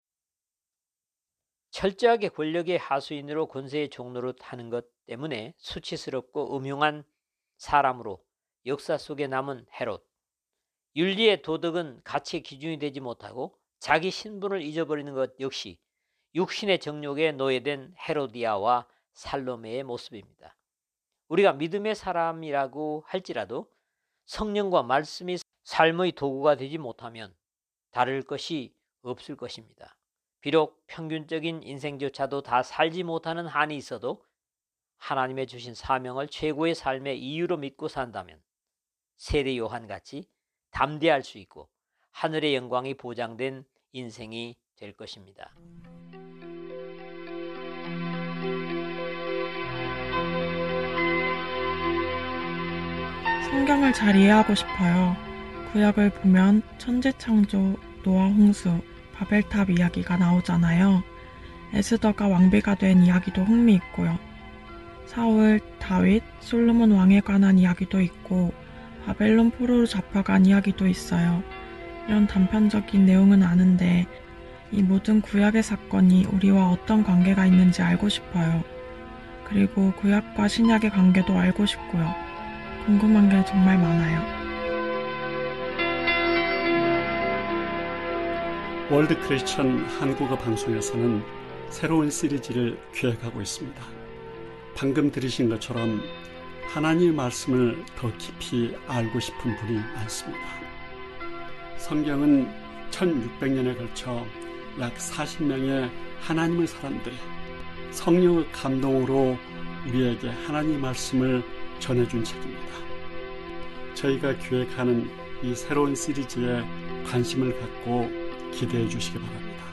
철저하게 권력의 하수인으로 권세의 종노릇 하는 것 때문에 수치스럽고 음흉한 사람으로 역사 속에 남은 헤롯, 윤리의 도덕은 가치의 기준이 되지 못하고 자기 신분을 잊어버리는 것 역시 육신의 정욕에 노예된 헤로디아와 살로메의 모습입니다. 우리가 믿음의 사람이라고 할지라도 성령과 말씀이 삶의 도구가 되지 못하면 다를 것이 없을 것입니다. 비록 평균적인 인생조차도 다 살지 못하는 한이 있어도 하나님의 주신 사명을 최고의 삶의 이유로 믿고 산다면 세례 요한같이 담대할 수 있고 하늘의 영광이 보장된 인생이 될 것입니다. 성경을 잘 이해하고 싶어요. 구약을 보면 천지창조, 노아 홍수, 바벨탑 이야기가 나오잖아요. 에스더가 왕비가 된 이야기도 흥미있고요. 사울, 다윗, 솔로몬 왕에 관한 이야기도 있고 바벨론 포로로 잡혀간 이야기도 있어요. 이런 단편적인 내용은 아는데 이 모든 구약의 사건이 우리와 어떤 관계가 있는지 알고 싶어요. 그리고 구약과 신약의 관계도 알고 싶고요. 궁금한 게 정말 많아요. 월드 크리스천 한국어 방송에서는 새로운 시리즈를 기획하고 있습니다. 방금 들으신 것처럼 하나님의 말씀을 더 깊이 알고 싶은 분이 많습니다. 성경은 천육백 년에 걸쳐 약 사십 명의 하나님의 사람들이 성령의 감동으로 우리에게 하나님의 말씀을 전해준 책입니다. 저희가 기획하는 이 새로운 시리즈에 관심을 갖고 기대해 주시기 바랍니다.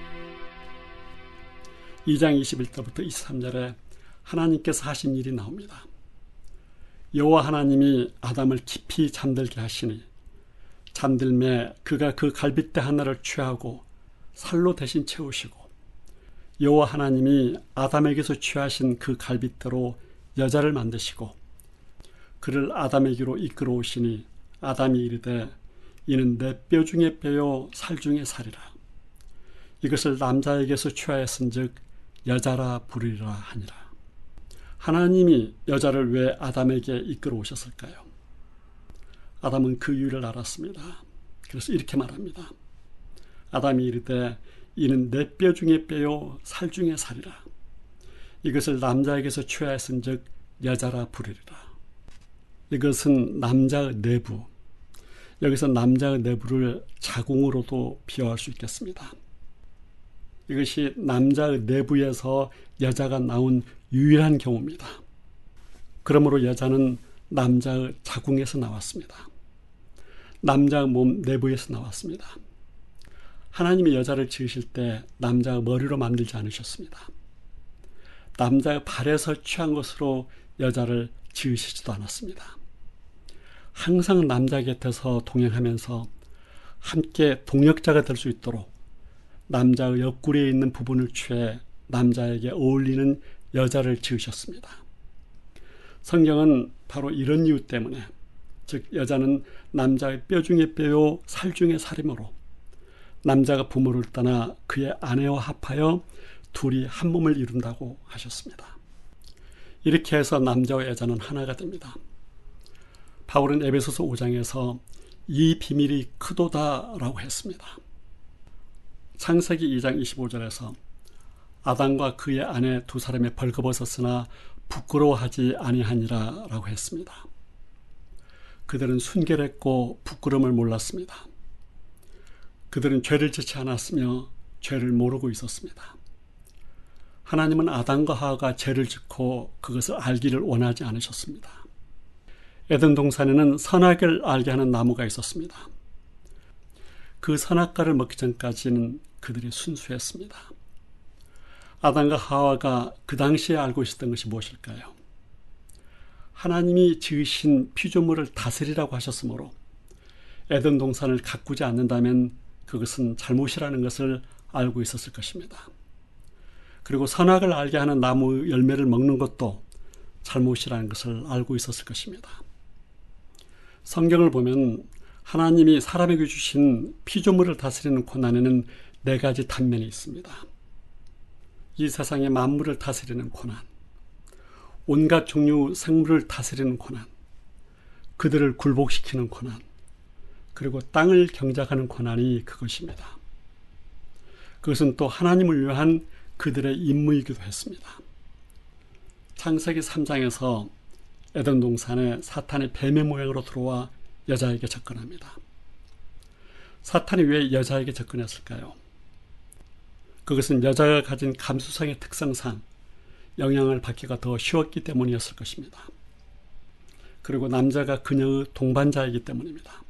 이 장 이십일 절부터 이십삼 절에 하나님께서 하신 일이 나옵니다. 여호와 하나님이 아담을 깊이 잠들게 하시니 잠들매 그가 그 갈빗대 하나를 취하고 살로 대신 채우시고 여호와 하나님이 아담에게서 취하신 그 갈빗대로 여자를 만드시고 그를 아담에게로 이끌어 오시니 아담이 이르되 이는 내 뼈 중에 뼈요 살 중에 살이라. 이것을 남자에게서 취하였은즉 여자라 부르리라 하니라. 하나님이 여자를 왜 아담에게 이끌어 오셨을까요? 아담은 그 이유를 알았습니다. 그래서 이렇게 말합니다. 아담이 이르되 이는 내 뼈 중에 뼈요 살 중에 살이라. 이것을 남자에게서 취하였은즉 여자라 부르리라. 이것은 남자의 내부, 여기서 남자의 내부를 자궁으로도 비유할 수 있겠습니다. 이것이 남자의 내부에서 여자가 나온 유일한 경우입니다. 그러므로 여자는 남자의 자궁에서 나왔습니다. 남자의 몸 내부에서 나왔습니다. 하나님이 여자를 지으실 때 남자의 머리로 만들지 않으셨습니다. 남자의 발에서 취한 것으로 여자를 지으시지도 않았습니다. 항상 남자 곁에서 동행하면서 함께 동역자가 될 수 있도록 남자의 옆구리에 있는 부분을 취해 남자에게 어울리는 여자를 지으셨습니다. 성경은 바로 이런 이유 때문에 즉 여자는 남자의 뼈 중에 뼈요 살 중에 살이므로 남자가 부모를 떠나 그의 아내와 합하여 둘이 한 몸을 이룬다고 하셨습니다. 이렇게 해서 남자와 여자는 하나가 됩니다. 바울은 에베소서 오 장에서 이 비밀이 크도다라고 했습니다. 창세기 이 장 이십오 절에서 아담과 그의 아내 두 사람이 벌거벗었으나 부끄러워하지 아니하니라 라고 했습니다. 그들은 순결했고 부끄러움을 몰랐습니다. 그들은 죄를 짓지 않았으며 죄를 모르고 있었습니다. 하나님은 아담과 하와가 죄를 짓고 그것을 알기를 원하지 않으셨습니다. 에덴 동산에는 선악을 알게 하는 나무가 있었습니다. 그 선악과를 먹기 전까지는 그들이 순수했습니다. 아담과 하와가 그 당시에 알고 있었던 것이 무엇일까요? 하나님이 지으신 피조물을 다스리라고 하셨으므로 에덴 동산을 가꾸지 않는다면 그것은 잘못이라는 것을 알고 있었을 것입니다. 그리고 선악을 알게 하는 나무 열매를 먹는 것도 잘못이라는 것을 알고 있었을 것입니다. 성경을 보면 하나님이 사람에게 주신 피조물을 다스리는 고난에는 네 가지 단면이 있습니다. 이 세상의 만물을 다스리는 고난, 온갖 종류 생물을 다스리는 고난, 그들을 굴복시키는 고난, 그리고 땅을 경작하는 고난이 그것입니다. 그것은 또 하나님을 위한 그들의 임무이기도 했습니다. 창세기 삼 장에서 에덴 동산에 사탄이 뱀의 모양으로 들어와 여자에게 접근합니다. 사탄이 왜 여자에게 접근했을까요? 그것은 여자가 가진 감수성의 특성상 영향을 받기가 더 쉬웠기 때문이었을 것입니다. 그리고 남자가 그녀의 동반자이기 때문입니다.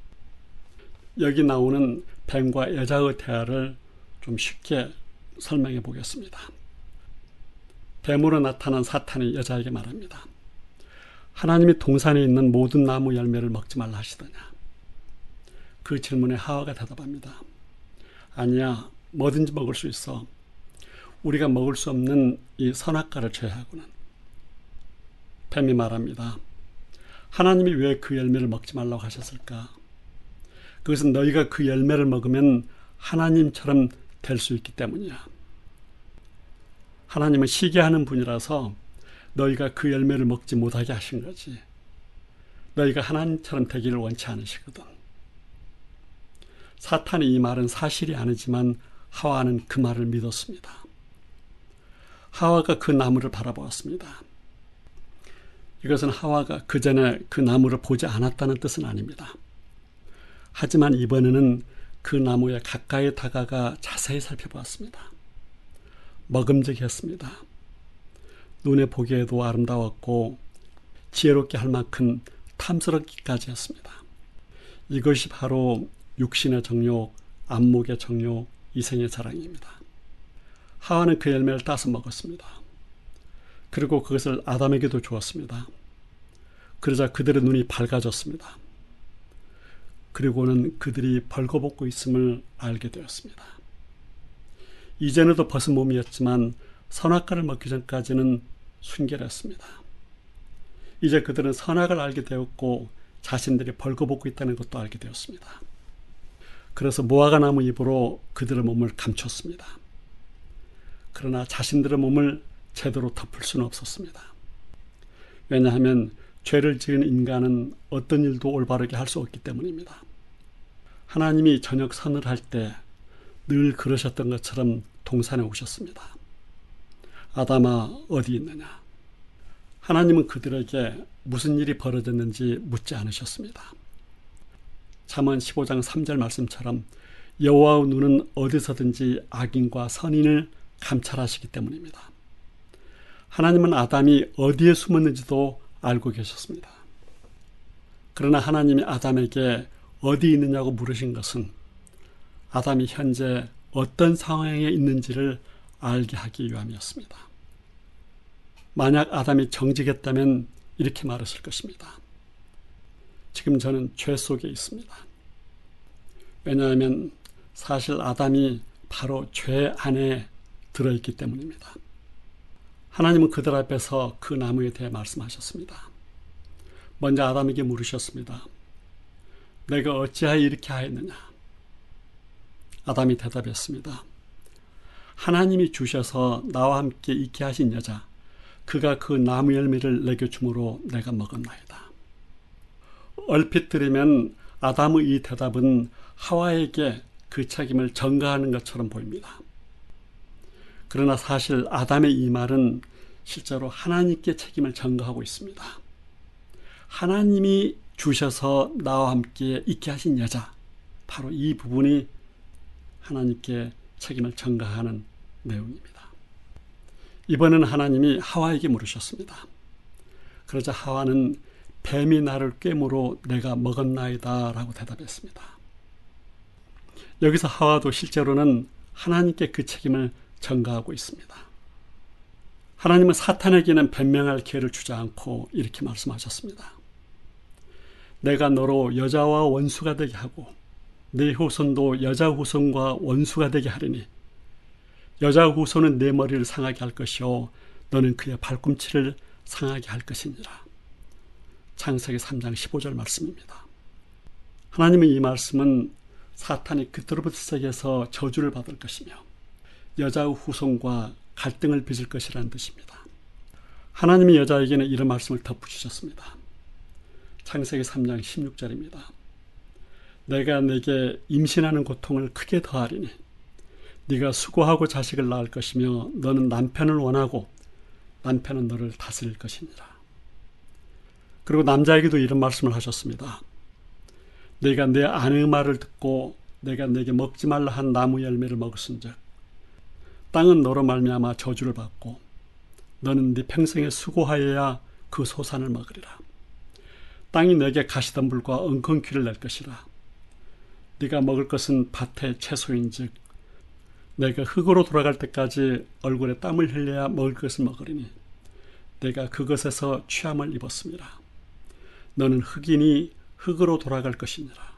여기 나오는 뱀과 여자의 대화를 좀 쉽게 설명해 보겠습니다. 뱀으로 나타난 사탄이 여자에게 말합니다. 하나님이 동산에 있는 모든 나무 열매를 먹지 말라 하시더냐? 그 질문에 하와가 대답합니다. 아니야, 뭐든지 먹을 수 있어. 우리가 먹을 수 없는 이 선악과를 제외하고는. 뱀이 말합니다. 하나님이 왜 그 열매를 먹지 말라고 하셨을까? 그것은 너희가 그 열매를 먹으면 하나님처럼 될 수 있기 때문이야. 하나님은 시기하는 분이라서 너희가 그 열매를 먹지 못하게 하신 거지. 너희가 하나님처럼 되기를 원치 않으시거든. 사탄이 이 말은 사실이 아니지만 하와는 그 말을 믿었습니다. 하와가 그 나무를 바라보았습니다. 이것은 하와가 그 전에 그 나무를 보지 않았다는 뜻은 아닙니다. 하지만 이번에는 그 나무에 가까이 다가가 자세히 살펴보았습니다. 먹음직했습니다. 눈에 보기에도 아름다웠고 지혜롭게 할 만큼 탐스럽기까지 했습니다. 이것이 바로 육신의 정욕, 안목의 정욕, 이생의 자랑입니다. 하와는 그 열매를 따서 먹었습니다. 그리고 그것을 아담에게도 주었습니다. 그러자 그들의 눈이 밝아졌습니다. 그리고는 그들이 벌거벗고 있음을 알게 되었습니다. 이전에도 벗은 몸이었지만 선악과를 먹기 전까지는 순결했습니다. 이제 그들은 선악을 알게 되었고 자신들이 벌거벗고 있다는 것도 알게 되었습니다. 그래서 무화과 나무 잎으로 그들의 몸을 감췄습니다. 그러나 자신들의 몸을 제대로 덮을 수는 없었습니다. 왜냐하면 죄를 지은 인간은 어떤 일도 올바르게 할 수 없기 때문입니다. 하나님이 저녁 선을 할 때 늘 그러셨던 것처럼 동산에 오셨습니다. 아담아 어디 있느냐? 하나님은 그들에게 무슨 일이 벌어졌는지 묻지 않으셨습니다. 잠언 십오 장 삼 절 말씀처럼 여호와의 눈은 어디서든지 악인과 선인을 감찰하시기 때문입니다. 하나님은 아담이 어디에 숨었는지도 알고 계셨습니다. 그러나 하나님이 아담에게 어디 있느냐고 물으신 것은 아담이 현재 어떤 상황에 있는지를 알게 하기 위함이었습니다. 만약 아담이 정직했다면 이렇게 말했을 것입니다. 지금 저는 죄 속에 있습니다. 왜냐하면 사실 아담이 바로 죄 안에 들어있기 때문입니다. 하나님은 그들 앞에서 그 나무에 대해 말씀하셨습니다. 먼저 아담에게 물으셨습니다. 내가 어찌하여 이렇게 하였느냐? 아담이 대답했습니다. 하나님이 주셔서 나와 함께 있게 하신 여자, 그가 그 나무 열매를 내게 주므로 내가 먹었나이다. 얼핏 들으면 아담의 이 대답은 하와에게 그 책임을 전가하는 것처럼 보입니다. 그러나 사실 아담의 이 말은 실제로 하나님께 책임을 전가하고 있습니다. 하나님이 주셔서 나와 함께 있게 하신 여자, 바로 이 부분이 하나님께 책임을 전가하는 내용입니다. 이번에는 하나님이 하와에게 물으셨습니다. 그러자 하와는 뱀이 나를 꿰므로 내가 먹었나이다 라고 대답했습니다. 여기서 하와도 실제로는 하나님께 그 책임을 전가하고 있습니다. 하나님은 사탄에게는 변명할 기회를 주지 않고 이렇게 말씀하셨습니다. 내가 너로 여자와 원수가 되게 하고 네 후손도 여자 후손과 원수가 되게 하리니 여자 후손은 내 머리를 상하게 할 것이요 너는 그의 발꿈치를 상하게 할 것이니라. 창세기 삼 장 십오 절 말씀입니다. 하나님의 이 말씀은 사탄이 그토로부터에게서 저주를 받을 것이며 여자의 후손과 갈등을 빚을 것이라는 뜻입니다. 하나님이 여자에게는 이런 말씀을 덧붙이셨습니다. 창세기 삼 장 십육 절입니다. 내가 내게 임신하는 고통을 크게 더하리니 네가 수고하고 자식을 낳을 것이며 너는 남편을 원하고 남편은 너를 다스릴 것이니라. 그리고 남자에게도 이런 말씀을 하셨습니다. 네가 내 아내의 말을 듣고 내가 내게 먹지 말라 한 나무 열매를 먹었은즉 땅은 너로 말미암아 저주를 받고 너는 네 평생에 수고하여야 그 소산을 먹으리라. 땅이 내게 가시덤불과 엉겅퀴를 낼 것이라. 네가 먹을 것은 밭의 채소인즉 내가 흙으로 돌아갈 때까지 얼굴에 땀을 흘려야 먹을 것을 먹으리니 내가 그것에서 취함을 입었습니다. 너는 흙이니 흙으로 돌아갈 것이니라.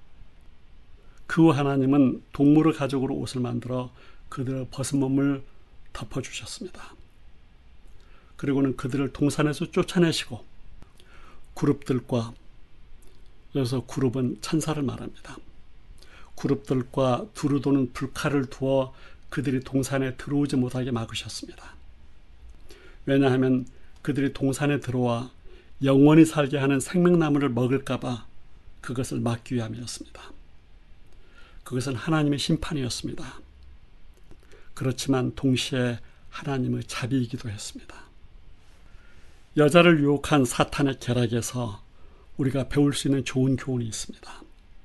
그 후 하나님은 동물의 가죽으로 옷을 만들어 그들의 벗은 몸을 덮어주셨습니다. 그리고는 그들을 동산에서 쫓아내시고 그룹들과, 여기서 그룹은 천사를 말합니다. 그룹들과 두루 도는 불칼을 두어 그들이 동산에 들어오지 못하게 막으셨습니다. 왜냐하면 그들이 동산에 들어와 영원히 살게 하는 생명나무를 먹을까봐 그것을 막기 위함이었습니다. 그것은 하나님의 심판이었습니다. 그렇지만 동시에 하나님의 자비이기도 했습니다. 여자를 유혹한 사탄의 계략에서 우리가 배울 수 있는 좋은 교훈이 있습니다.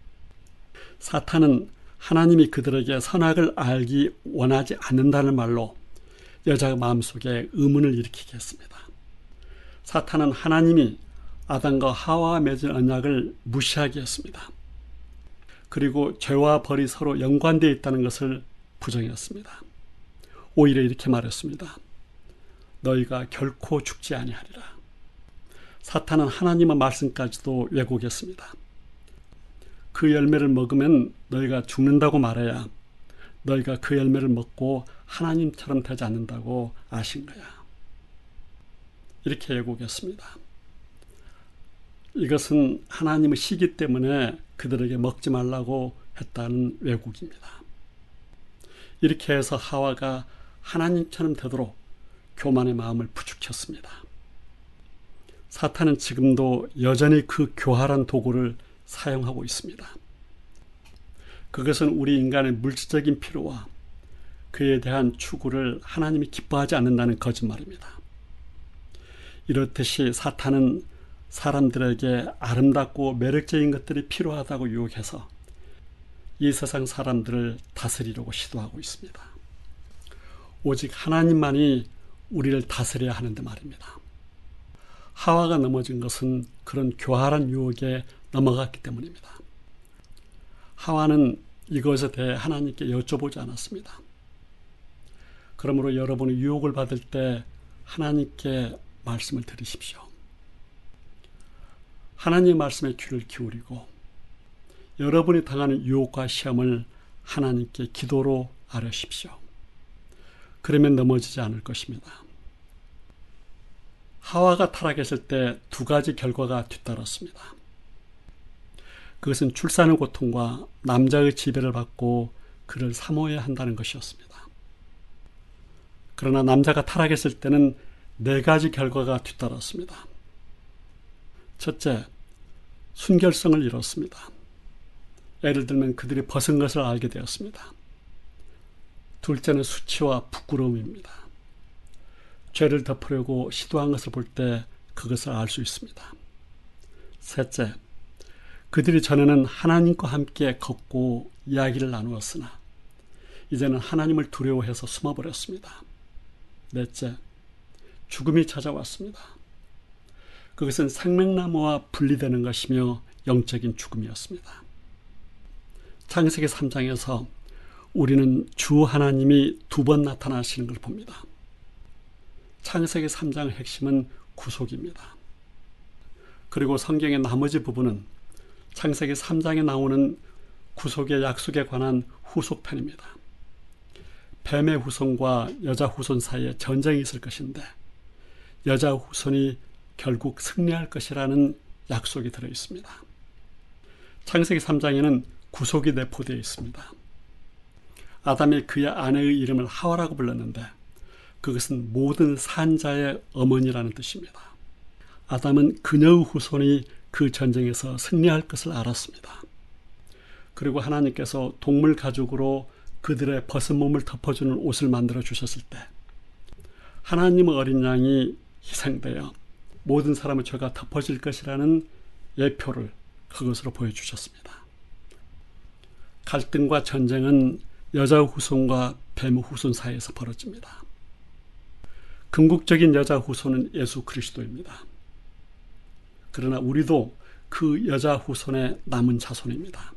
사탄은 하나님이 그들에게 선악을 알기 원하지 않는다는 말로 여자의 마음속에 의문을 일으키게 했습니다. 사탄은 하나님이 아담과 하와와 맺은 언약을 무시하게 했습니다. 그리고 죄와 벌이 서로 연관되어 있다는 것을 부정했습니다. 오히려 이렇게 말했습니다. 너희가 결코 죽지 아니하리라. 사탄은 하나님의 말씀까지도 왜곡했습니다. 그 열매를 먹으면 너희가 죽는다고 말해야 너희가 그 열매를 먹고 하나님처럼 되지 않는다고 아신 거야. 이렇게 왜곡했습니다. 이것은 하나님의 시기 때문에 그들에게 먹지 말라고 했다는 왜곡입니다. 이렇게 해서 하와가 하나님처럼 되도록 교만의 마음을 부추겼습니다. 사탄은 지금도 여전히 그 교활한 도구를 사용하고 있습니다. 그것은 우리 인간의 물질적인 필요와 그에 대한 추구를 하나님이 기뻐하지 않는다는 거짓말입니다. 이렇듯이 사탄은 사람들에게 아름답고 매력적인 것들이 필요하다고 유혹해서 이 세상 사람들을 다스리려고 시도하고 있습니다. 오직 하나님만이 우리를 다스려야 하는데 말입니다. 하와가 넘어진 것은 그런 교활한 유혹에 넘어갔기 때문입니다. 하와는 이것에 대해 하나님께 여쭤보지 않았습니다. 그러므로 여러분이 유혹을 받을 때 하나님께 말씀을 들으십시오. 하나님의 말씀에 귀를 기울이고 여러분이 당하는 유혹과 시험을 하나님께 기도로 아뢰십시오. 그러면 넘어지지 않을 것입니다. 하와가 타락했을 때 두 가지 결과가 뒤따랐습니다. 그것은 출산의 고통과 남자의 지배를 받고 그를 사모해야 한다는 것이었습니다. 그러나 남자가 타락했을 때는 네 가지 결과가 뒤따랐습니다. 첫째, 순결성을 잃었습니다. 예를 들면 그들이 벗은 것을 알게 되었습니다. 둘째는 수치와 부끄러움입니다. 죄를 덮으려고 시도한 것을 볼 때 그것을 알 수 있습니다. 셋째, 그들이 전에는 하나님과 함께 걷고 이야기를 나누었으나 이제는 하나님을 두려워해서 숨어버렸습니다. 넷째, 죽음이 찾아왔습니다. 그것은 생명나무와 분리되는 것이며 영적인 죽음이었습니다. 창세기 삼 장에서 우리는 주 하나님이 두 번 나타나시는 걸 봅니다. 창세기 삼 장의 핵심은 구속입니다. 그리고 성경의 나머지 부분은 창세기 삼 장에 나오는 구속의 약속에 관한 후속편입니다. 뱀의 후손과 여자 후손 사이에 전쟁이 있을 것인데 여자 후손이 결국 승리할 것이라는 약속이 들어있습니다. 창세기 삼 장에는 구속이 내포되어 있습니다. 아담이 그의 아내의 이름을 하와라고 불렀는데 그것은 모든 산자의 어머니라는 뜻입니다. 아담은 그녀의 후손이 그 전쟁에서 승리할 것을 알았습니다. 그리고 하나님께서 동물 가죽으로 그들의 벗은 몸을 덮어주는 옷을 만들어 주셨을 때 하나님의 어린 양이 희생되어 모든 사람의 죄가 덮어질 것이라는 예표를 그것으로 보여주셨습니다. 갈등과 전쟁은 여자 후손과 뱀 후손 사이에서 벌어집니다. 궁극적인 여자 후손은 예수 그리스도입니다. 그러나 우리도 그 여자 후손의 남은 자손입니다.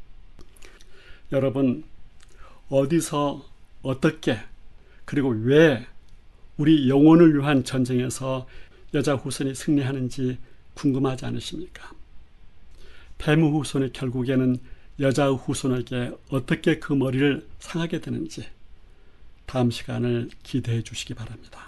여러분, 어디서 어떻게 그리고 왜 우리 영혼을 위한 전쟁에서 여자 후손이 승리하는지 궁금하지 않으십니까? 뱀 후손이 결국에는 여자 후손에게 어떻게 그 머리를 상하게 되는지 다음 시간을 기대해 주시기 바랍니다.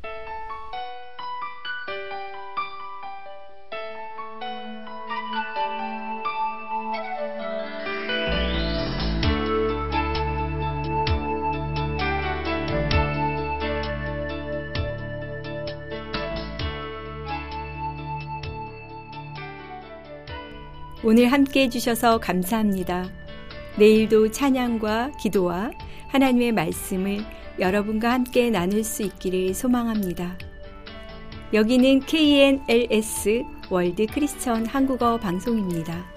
오늘 함께 해주셔서 감사합니다. 내일도 찬양과 기도와 하나님의 말씀을 여러분과 함께 나눌 수 있기를 소망합니다. 여기는 케이엔엘에스 월드 크리스천 한국어 방송입니다.